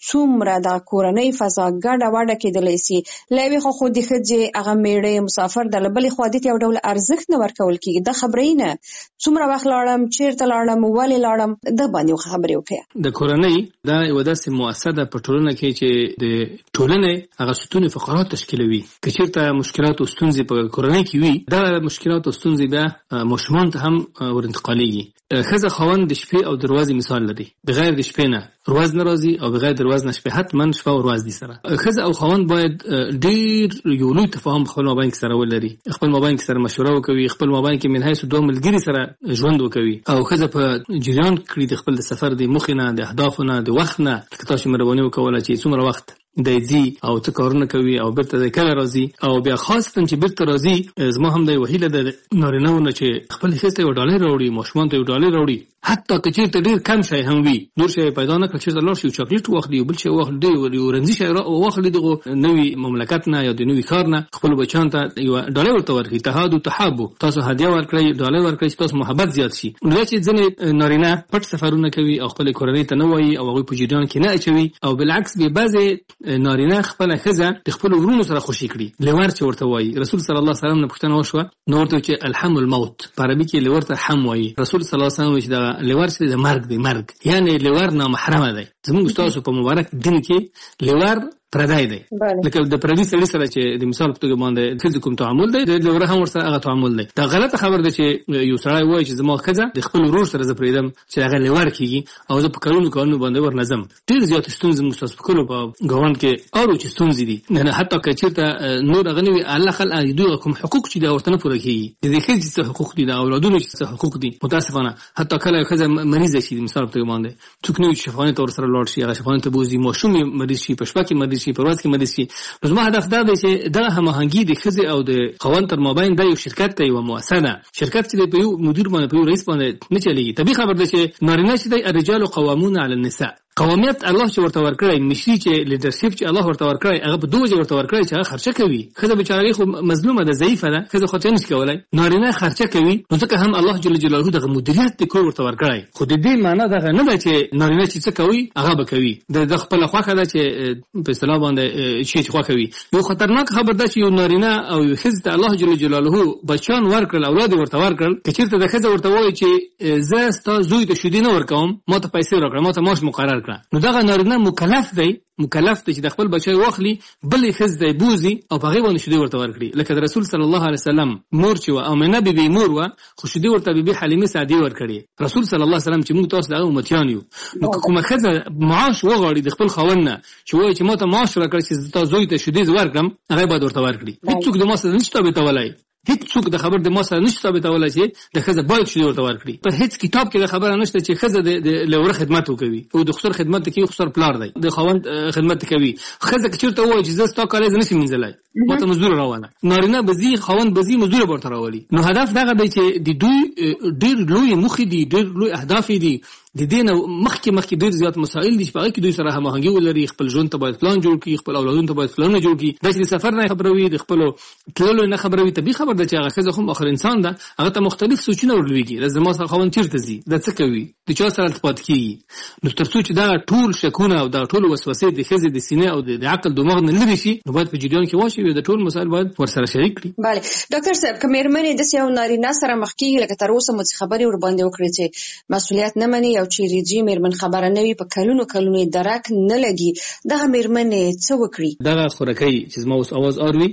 څومره د کورنۍ فضا ګډه وډه کېدلی سي. له یوې خوا خو د ښځې هغه میړه مسافر د له بلې خوا دې ته یو ډول ارزښت نه ورکول کېږي. دا خبرې نه څومره وخت لاړم، چېرته لاړم، ولې لاړم، د باندې خبرې وکړه. د کورنۍ دا یوه داسې مؤسسه ده په ټولنه کې چې د ټولنې هغه ستونې فقرات تشکیلوي. که چېرته مشکلات او ستونزې په کورنۍ کې وي، دا مشکلات او ستونزې بیا ماشومان ته هم ورانتقالېږي. ښځه خاوند د شپې او دروازې مثال لري. بغیر د شپې نه ورځ نه راځي او بغیر د ورځ نه شپه، حتما شپه او ورځ دي سره. ښځه او خاوند باید ډېر یو لوی تفاهم خپل مابین کې سره ولري، خپل مابین کې سره مشوره وکوي، خپل مابین کې من حیث دوه ملګري سره ژوند وکوي او ښځه په جریان کړي د خپل د سفر د موخې نه، د اهدافو نه، د وخت نه. لکه تاسو مهرباني وکوله چې څومره وخت دی ځي او څه کارونه کوي او بیرته د کله راځي، او بیا خاصتا چې بیرته راځي. زما هم د وهیله د نارینه‌و نه چې خپل ښځې ته یو ډالۍ راوړي، ماشومان ته یو ډالۍ راوړي، حتی که چېرته ډېر کم شی هم وي، نور شی پیدا نه کړه، چېرته لاړ شي یو چاکلیټ واخلي، یو بل شی واخلي، یو رمزي شی واخلي، دغه نوي مملکت نه یا د نوي ښار نه خپلو بچیانو ته یوه ډالۍ ورته ورکړي. تحادو تحابو، تاسو هدیه ورکړئ، ډالۍ ورکړئ چې تاسو محبت زیات شي. دا چې ځینې نارینه پټ سفرونه کوي او خپلې کورنۍ ته نه وایي او هغوی په جریان کې نه اچوي، او بالعکس بې بعضې نارینه خپله ښځه د خپلو ورونو سره خوشي کړي. لور چې ورته وایي، رسول صلی الله علیه وسلم نه پوښتنه وشوه، نو ورته چې الحم الموت، په عربي کې لور ته حم وایي. رسول صلی الله علیه وسلم چې دا لور چې د مرګ دی، مرګ یعنی لور نامحرمه دی. زموږ ستاسو په مبارک دین کې لور پردی دی، لکه د پردي سړي سره چې د مثال په توګه باندې ښځې کوم تعامل دی، د لوره هم ورسره هغه تعامل دی. دا غلطه خبر ده چې یو سړی وایي چې زما ښځه د خپل ورور سره زه پرېږدم چې هغه لور کېږي او زه په کلونو کلونو باندې ورنظم. ډېر زیاتې ستونزې موږ ستاسو په کلو په ګاونډ کې اورو چې ستونزې دي، نه حتی که چېرته نور هغه نه وي، الله خلق دوی کوم حقوق چې دا ورته نه پوره کېږي. د دې ښځې څه حقوق دي، د اولادونو څه حقوق دي. متاسفانه حتی کله یو ښځه مریضه شي، د مثال په توګه باندې څوک نه وي چې شفاخانې ته ورسره لاړ شي، هغه شفاخانې ته بوځي، ماشوم یې مریض شي، په شپه کې مریض شي، په ورځ کې مریض شي. نو زما هدف دا دی چې دغه هماهنګي د ښځې او د خاوند تر مابین دا یو شرکت دی، یوه مؤسسه ده. شرکت چې دی په یو مدیر باندې، په یو رئیس باندې نه چلېږي. طبیعي خبر ده چې نارینه چې دی الرجال قوامون علی النساء، قومیت الله چې ورته ورکړی، مشري چې لیډرشپ چې الله ورته ورکړی، هغه په دوه وجې ورته ورکړی چې هغه خرچه کوي. ښځه بیچاره خو مظلومه ده، ضعیفه ده، ښځه خو نشي کولی. نارینه خرچه کوي، نو ځکه هم الله جل جلاله دغه مدیریت د کور ورته ورکړی. خو د دې معنا دغه نه ده چې نارینه چې څه کوي هغه به کوي، د خپله خوښه ده چې په اصطلاح باندې شی چې خوښه وي. یو خطرناک خبر ده چې یو نارینه او یو ښځې ته الله جل جلاله بچیان ورکړل، اولاد ورته ورکړل، که چېرته د ښځه ورته وایي چې زه ستا زوی ته شیدې نه ورکوم، ما ته پیسې راکړه، ما ته معاش مقرر کړه، نو دغه نه مکلف دی، مکلف دی چې د خپل بچی واخلي، بلې ښځې ته یې بوځي او په هغې باندې شیدې ورته ورکړي. لکه د رسول صلی الله علیه وسلم مور چې وه، آمنه بیبي مور وه، خو شیدې ورته بیبي حلیمې سعدیې ورکړې. رسول صلی الله علیه وسلم چې موږ تاسو د هغه امتیان یو، نو که کومه ښځه معاش وغواړي د خپل خاوند نه چې وایي چې ما ته معاش راکړه چې ستا زوی ته شیدې زه ورکړم، هغه باید ورته ورکړي. هېڅوک د ما سره نشي ثابتولی، هیڅوک د خبر د ما سره نشي ثابتولی چې د ښځه باید شیدې ورته ورکړي. په هیڅ کتاب کې د خبره نشته چې ښځه د لوره خدمت وکوي، او د خسر خدمت کوي، خسر پلار دی، د خاوند خدمت کوي. ښځه که چېرته ووایي چې زه ستا کالی زه نشم مینځلی، ما ته مزدور راوله، نارینه به ځي، خاوند به ځي، مزدور به ورته راولي. نو هدف دغه دی چې د دوی ډېر لوی موخې دي، ډېر لوی اهداف دي. د دې نه مخکې مخکې ډېر زیات مسایل دي چې په هغې کې دوی سره هماهنګي ولري. خپل ژوند ته باید پلان جوړ کړي، خپل اولادونو ته باید پلانونه جوړ کړي. دا چې د سفر نه خبروي، د خپلو تللو نه خبروي، طبیعي خبر ده چې هغه ښځه هم آخر انسان ده، هغه ته مختلف سوچونه ورلوېږي. زما سره خاوند چېرته ځي، دا څه کوي، د چا سره التفات کېږي. نو تر څو چې دغه ټول شکونه او دغه ټول وسوسې د ښځې د سینې او د عقل دماغ نه لرې شي، نو باید په جریان کې واچوي او د ټول مسایل باید ورسره شریک کړي. بله ډاکټر صاحب، که مېرمنې داسې یو نارینه سره مخ کېږي، لکه تر اوسه مو څه خبرې ورباندې وکړې چې مسؤلیت نه مني او چیرې ځي، مېرمن خبره نه وي، په کلونو کلونو یې درک نه لګي، دغه مېرمنې څه وکړي؟ دغه خورکۍ چې زما اوس اواز اوري،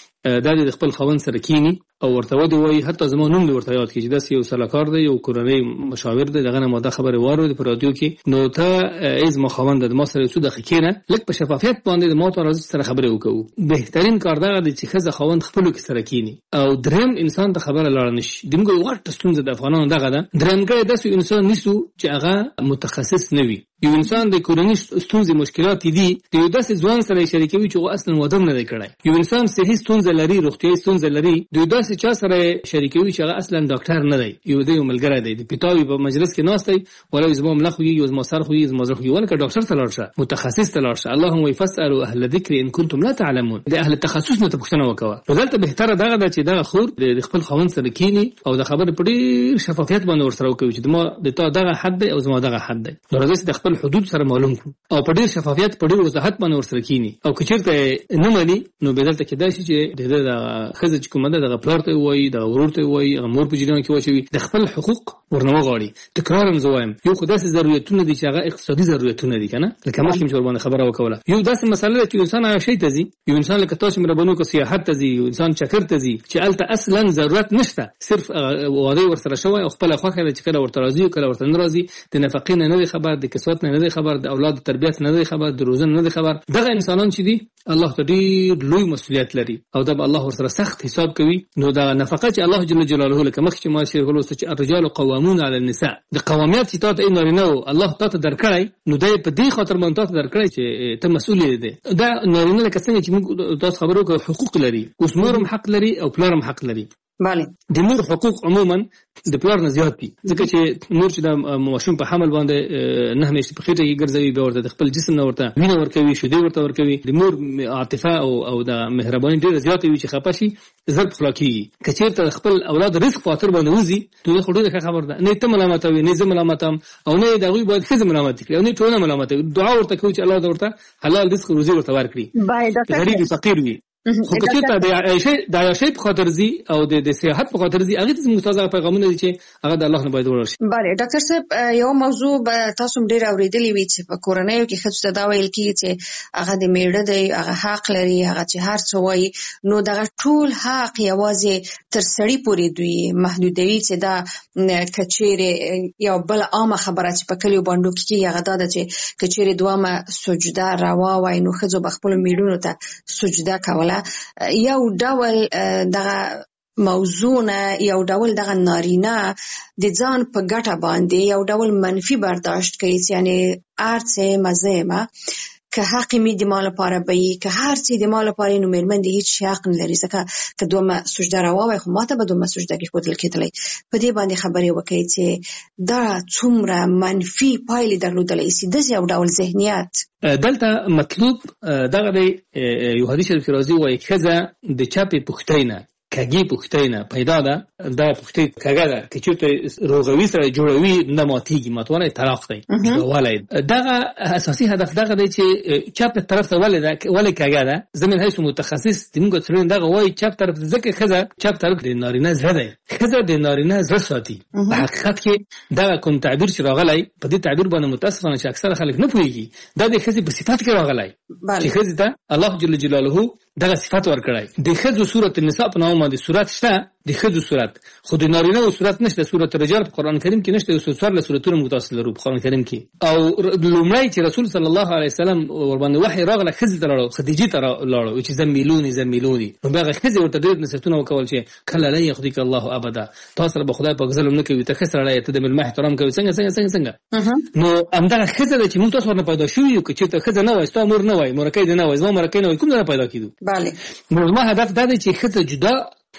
دا د خپل خاوند سره کینی او ورته ودی وایي، حتی زما نوم دې ورته یاد کړي چې داسې یو سلاکار دی، یو کورنۍ مشاور دی، دغه نه ما دا خبرې واورېدې په رادیو کې. نو ته ای زما خاوند د ما سره یو څو دقیقې کښېنه، لږ په شفافیت باندې د ما ته راځه سره خبرې وکړو. بهترین کار دغه دی چې ښځه خاوند خپلو کې سره کینی او درېیم انسان ته خبره لاړه نه شي. د موږ یو غټه ستونزه د افغانانو دغه ده، درېیمګړی داسې انسان نیسو چې هغه متخصص نه وي. یو انسان د کورنۍ ستونزې مشکلات دي د یو داسې ځوان سره شریکوي چې هغه اصلا واده هم نه دی کړی. یو انسان صحي ستونزه لري، روغتیایي ستونزه لري، د یو داسې چا سره شریکوي چې هغه اصلا ډاکټر نه دی، یو دی یو ملګری دی، د پیتاوي په مجلس کې ناست دی، ولا زما ملا خوږي، زما سر خوږي، زما زړه خوږي، ولکه ډاکټر ته لاړ شه، متخصص ته لاړ شه. اللهم فاسألوا اهل الذکر ان کنتم لا تعلمون، د اهل تخصص نه پوښتنه وکوه. نو دلته بهتره دغه ده چې دغه خور د خپل خاوند سره کینی او د خبرې په ډېر شفافیت باندې ورسره وکوي چې ما د تا دغه حد دی او زما دغه حد دی. نو راځي د خپل خپل حدود سره معلوم کړو او په ډیر شفافیت په ډیر وضاحت باندې ورسره کینی او کچیرته نه مانی نو بدلته کېدای شي چې د خزه چې کومه ده د پلار ته وایي د ورور ته وایي مور په جریان کې واچوي د خپل حقوق ورنه غواړي. تکرارم زوایم یو خدای سي ضرورتونه دي چې هغه اقتصادي ضرورتونه دي کنه لکه مخکې چې ور باندې خبره وکوله. یو داسې مسله چې انسان هغه شي ته زی یو انسان لکه تاسو مربونو کو سیاحت ته زی یو انسان چکر ته زی چې الته اصلا ضرورت نشته صرف واده ورسره شوی او خپل خوخه چې کله ورته راځي او کله ورته ناراضي د نفقې نه نه خبر د کسوت نه نه خبر د اولاد تربیت نه نه خبر د روزن نه خبر. دغه انسانان چې دي الله ته ډیر لوی مسؤلیت لري او دا الله ورسره سخت حساب کوي. نو دا نفقه چې الله جل جلاله لکه مخکې ما شیر غلو چې الرجال قوامون علی النساء د قوامیت چې تاسو یې نارینه الله تاسو درکړی نو دای په دې خاطر مونږ تاسو درکړی چې ته مسؤل دي. دا نارینه لکه څنګه چې موږ تاسو خبرو کوو حقوق لري اوس مورم حق لري او پلارم حق لري. بله د مور حقوق عموما د پلار نه زیات دي ځکه چې مور چې د ماشوم په حمل باندې نه همیشه په خېټه کې ګرځوي به ورته د خپل جسم نه ورته وینه ورکوي شیدې ورته ورکوي. د مور عاطفه او او د مهرباني ډېره زیاته وي چې خپه شي زر پخلا کېږي. که چېرته خپل اولاد رزق په خاطر باندې وځي نو خو ډېره ښه خبر ده نه ته ملامت وي نه زه ملامت ام او نه د هغوی باید ښځه ملامت کړي او نه ټولنه ملامت وي. دعا ورته کوي چې الله دې ورته حلال رزق روزي ورته ورکړي غریب فقیر وي. خو که چېرته د عایشې د عایشې په خاطر زی او د د سیاحت په خاطر زی هغه ته مستازه پیغامونه دي چې هغه د الله نه باید ورشي. بله ډاکټر صاحب یو موضوع به تاسو ډیر اوریدلی وي چې په کورنیو کې ښځو ته دا ویل کېږي چې هغه د میړه دی هغه حق لري هغه چې هر څه وایي نو دغه ټول حق یوازې تر سړي پورې دوی محدودوي چې دا که چیرې یو بل عامه خبره چې په کلیو باندې کېږي هغه دا ده چې که چیرې دوامه سجده روا وای نو ښځو به خپلو میړونو ته سجده کوله. یو ډول دغه موضوع نه یو ډول دغه نارینه د ځان په ګټه باندې یو ډول منفي برداشت کوي چې یعنی ارڅه مزه ما که حق می د مال لپاره به که هر څه د مال لپاره نو مېرمن د هیڅ حق نه لري ځکه که دومره سجده راووي خو ماته به دومره سجده کې خودل کېدلی. په دې باندې خبرې وکړي چې دا څومره منفي پایلې درلودلی شي د یو ډول ذهنیت. دلته مطلوب دغه دی یو حدیث شریف راځي وایي ښځه د چاپې پوښتنې نه کږي پوښتنه پیدا ده دا پوښتنه کږه ده چې چېرته روغوي سره جوړوي نه ماتېږي ماتوالی طلاق دی جوړوالی. دغه اساسي هدف دغه دی چې چپ طرف ته ولې ده ولې کږه ده. زه من حیث متخصص د موږ څېړنې دغه وایي چپ طرف ځکه ښځه چپ طرف د نارینه زړه دی ښځه د نارینه زړه ساتي. په حقیقت کې دغه کوم تعبیر چې راغلی په دې تعبیر باندې متاسفانه چې اکثره خلک نه پوهېږي دا د ښځې په صفت کې راغلی چې ښځې ته الله جل جلاله دغه صفات ورکړای. د ښځو سورۃ النساء په نوم باندې سورۃ شته د ښځو سورۃ خو د نارینه او سورۃ نشته. سورۃ الرجال په قران کریم کې نشته. یو څوار له سورتونو متصل لرو په قران کریم کې. او لومړی چې رسول صلی الله علیه وسلم ور باندې وحی راغله ښځې ته لاړو خدیجه ته لاړو چې زمیلونی زمیلونی نو هغه ښځې ورته ډېر نصیحتونه وکول چې کله لا یخدیک الله ابدا تاسو به خدای په ظلم نه کوي ته ښه سړی ته د ملما احترام کوي څنګه څنګه څنګه څنګه نو همدغه ښځه چې موږ تاسو ورنه پیدا شو یو چې ته ښځه نه وای ستا مور نه وای مورکې نه وای زما مورکې نه وای کوم ځای پیدا کیدو. بله نو ما هدف دا دی چې ښځه جدا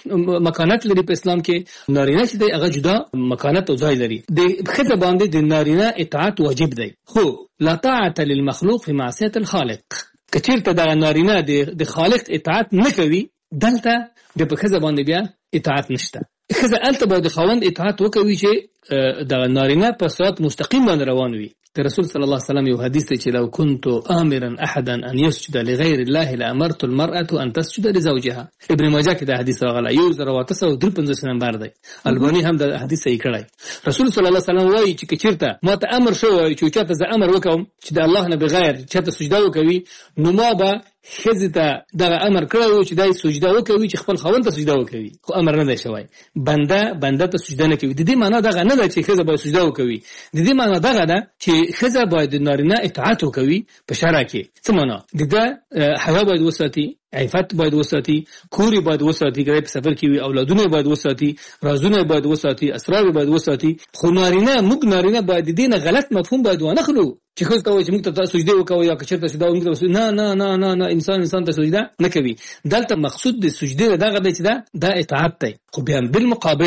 مکانت لري په اسلام کې نارینه چې دی هغه جدا مکانت او ځای لري. د ښځه باندې د نارینه اطاعت واجب دی خو لا طاعت للمخلوق في معصيه الخالق. که چېرته دغه نارینه د خالق اطاعت نه کوي دلته د په ښځه باندې بیا اطاعت نشته. ښځه هلته باید د خاوند اطاعت وکوي چې دغه نارینه په صراط مستقیم باندې روان وي. رسول صلی الله علیه وسلم یو حدیث دی چې لو كنت امرا احدا ان يسجد لغير الله لامرت المراه ان تسجد لزوجها. ابن ماجه کې دا حدیث راغلی یو زر او تاسو درې پنځوس نمبر دی. البانی هم دا حدیث صحیح کړی. رسول صلی الله علیه وسلم وایي چې چیرته ما ته امر شو چې چاته زه امر وکم چې د الله نه بغیر چاته سجده وکوي نو ما به ښځې ته دغه امر کړی و چې دای سجده وکوي چې خپل خاوند ته سجده وکوي خو امر نه دی شوی. بنده بنده ته سجده نه کوي. د دې معنا دغه نه ده چې ښځه باید سجده وکوي. د دې معنا دغه ده چې ښځه باید د نارینه اطاعت وکوي په شرع کې. څه معنا د ده حیا باید وساتي عفت باید وساتي کوري باید وساتي ګرای په سفر کې وي اولادونه باید وساتي رازونه باید وساتي اسرار باید وساتي. خو نارینه موږ نارینه باید د دې نه غلط مفهوم باید ونه خلو چې ښځه ته وایي چې موږ ته سجده وکوئ یا که چېرته سجده موږ ته نه نه نه نه نه انسان انسان ته سجده نه کوي. دلته مقصود د سجدې دغه دی چې دا دا اطاعت دی. خو بیا بالمقابل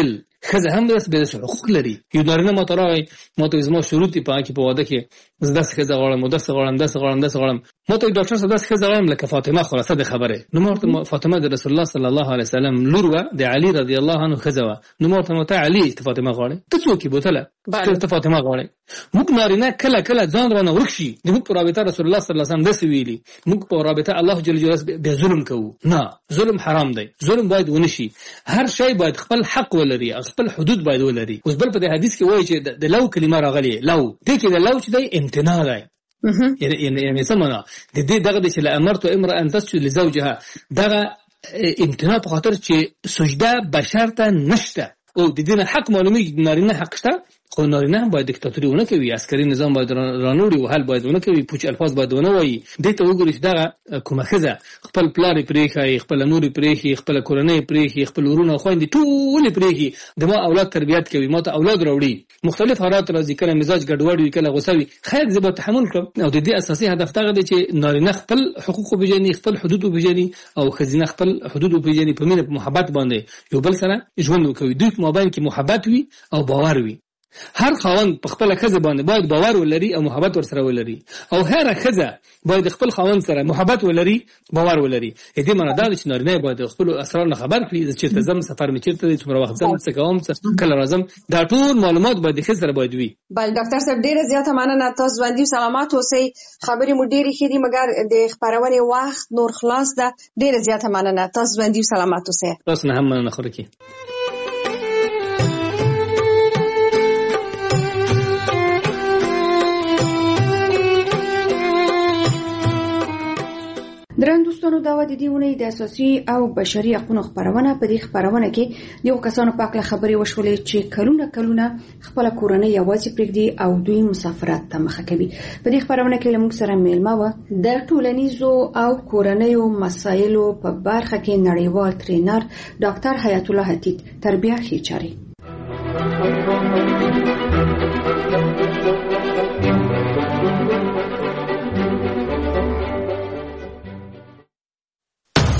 خزه هم داس به حقوق لري یو نارینه ماتراوي ماته زما شروط په کې په واده کې زده خزه غواړم مدرسه غواړم داس غواړم داس غواړم ماته ډاکټر صداس خزه غواړم لکه فاطمه خلاصه د خبره نو مرته فاطمه د رسول الله صلی الله علیه وسلم لور و د علی رضی الله عنه خزه و نو مرته ماته علی فاطمه غواړي ته څوک بوتله ته فاطمه غواړي موږ نارینه کله کله ځان رانه ورخشي د موږ په رابطه رسول الله صلی الله علیه وسلم د سویلی موږ په رابطه الله جل جلاله به ظلم کوو نه ظلم حرام دی ظلم باید ونشي هر شی باید خپل حق ولري خپل حدود باید ولري اوس بل په حدیث کې وایي چې د لو کلمه راغلي لو دې کې د لو چې دی امتناع دی یعنی یعنی سمونه د دې دغه چې لامرت امرأ ان تسجد لزوجها دغه امتناع په خاطر چې سجده بشر ته نشته او د دې حق معلومي نارینه حق شته خو نارینه هم باید دیکتاتوري ونه کوي عسکري نظام باید رانوړي او حل باید ونه کوي پوچ الفاظ باید ونه وایي دې ته وګورئ چې دغه کومه ښځه خپل پلار پرېښی خپل نور پرېښي خپل کورنۍ پرېښي خپل ورونه خویندې ټول پرېښي د ما اولاد تربیت کوي ما ته اولاد راوړي مختلف حالات راځي کله مزاج ګډوډ وي کله غوسه وي خیر زه به تحمل کړم او د دې اساسي هدف دغه دی چې نارینه خپل حقوق وپېژني خپل حدود وپېژني او ښځینه خپل حدود وپېژني په مینه په محبت باندې یو بل سره ژوند وکوي دوی په مابین کې محبت وي او باور وي هر خاوند په خپل ښځه باندې باید باور ولري او محبت ورسره ولري او هر ښځه باید خپل خاوند سره محبت ولري باور ولري دې معنی دا چې نارینه باید خپل اسرار نه خبر کړي چې تزم سفر می چیرته دي څومره وخت زم څه کوم څه کله راځم دا ټول معلومات باید ښځه سره باید وي بل ډاکټر صاحب ډیره زیاته مننه تاسو باندې سلامات اوسئ خبرې مو ډیره ښې دي مګر د خبرونې وخت نور خلاص ده ډیره زیاته مننه تاسو باندې سلامات اوسئ تاسو نه هم مننه خورکی درن دوستانو دا و د دې ونې د اساسي او بشري حقوقو خبرونه په دې خبرونه کې د کسانو په اړه خبرې وشولې چې کلونه کلونه خپل کورنۍ یوازې پرېږدي او دوی مسافرت ته مخه کوي په دې خبرونه کې لموږ سره میلمه و د ټولنیزو او کورنیو مسایلو په برخه کې نړیوال ټرینر ډاکټر حیات الله حتیت تربیه خېچاري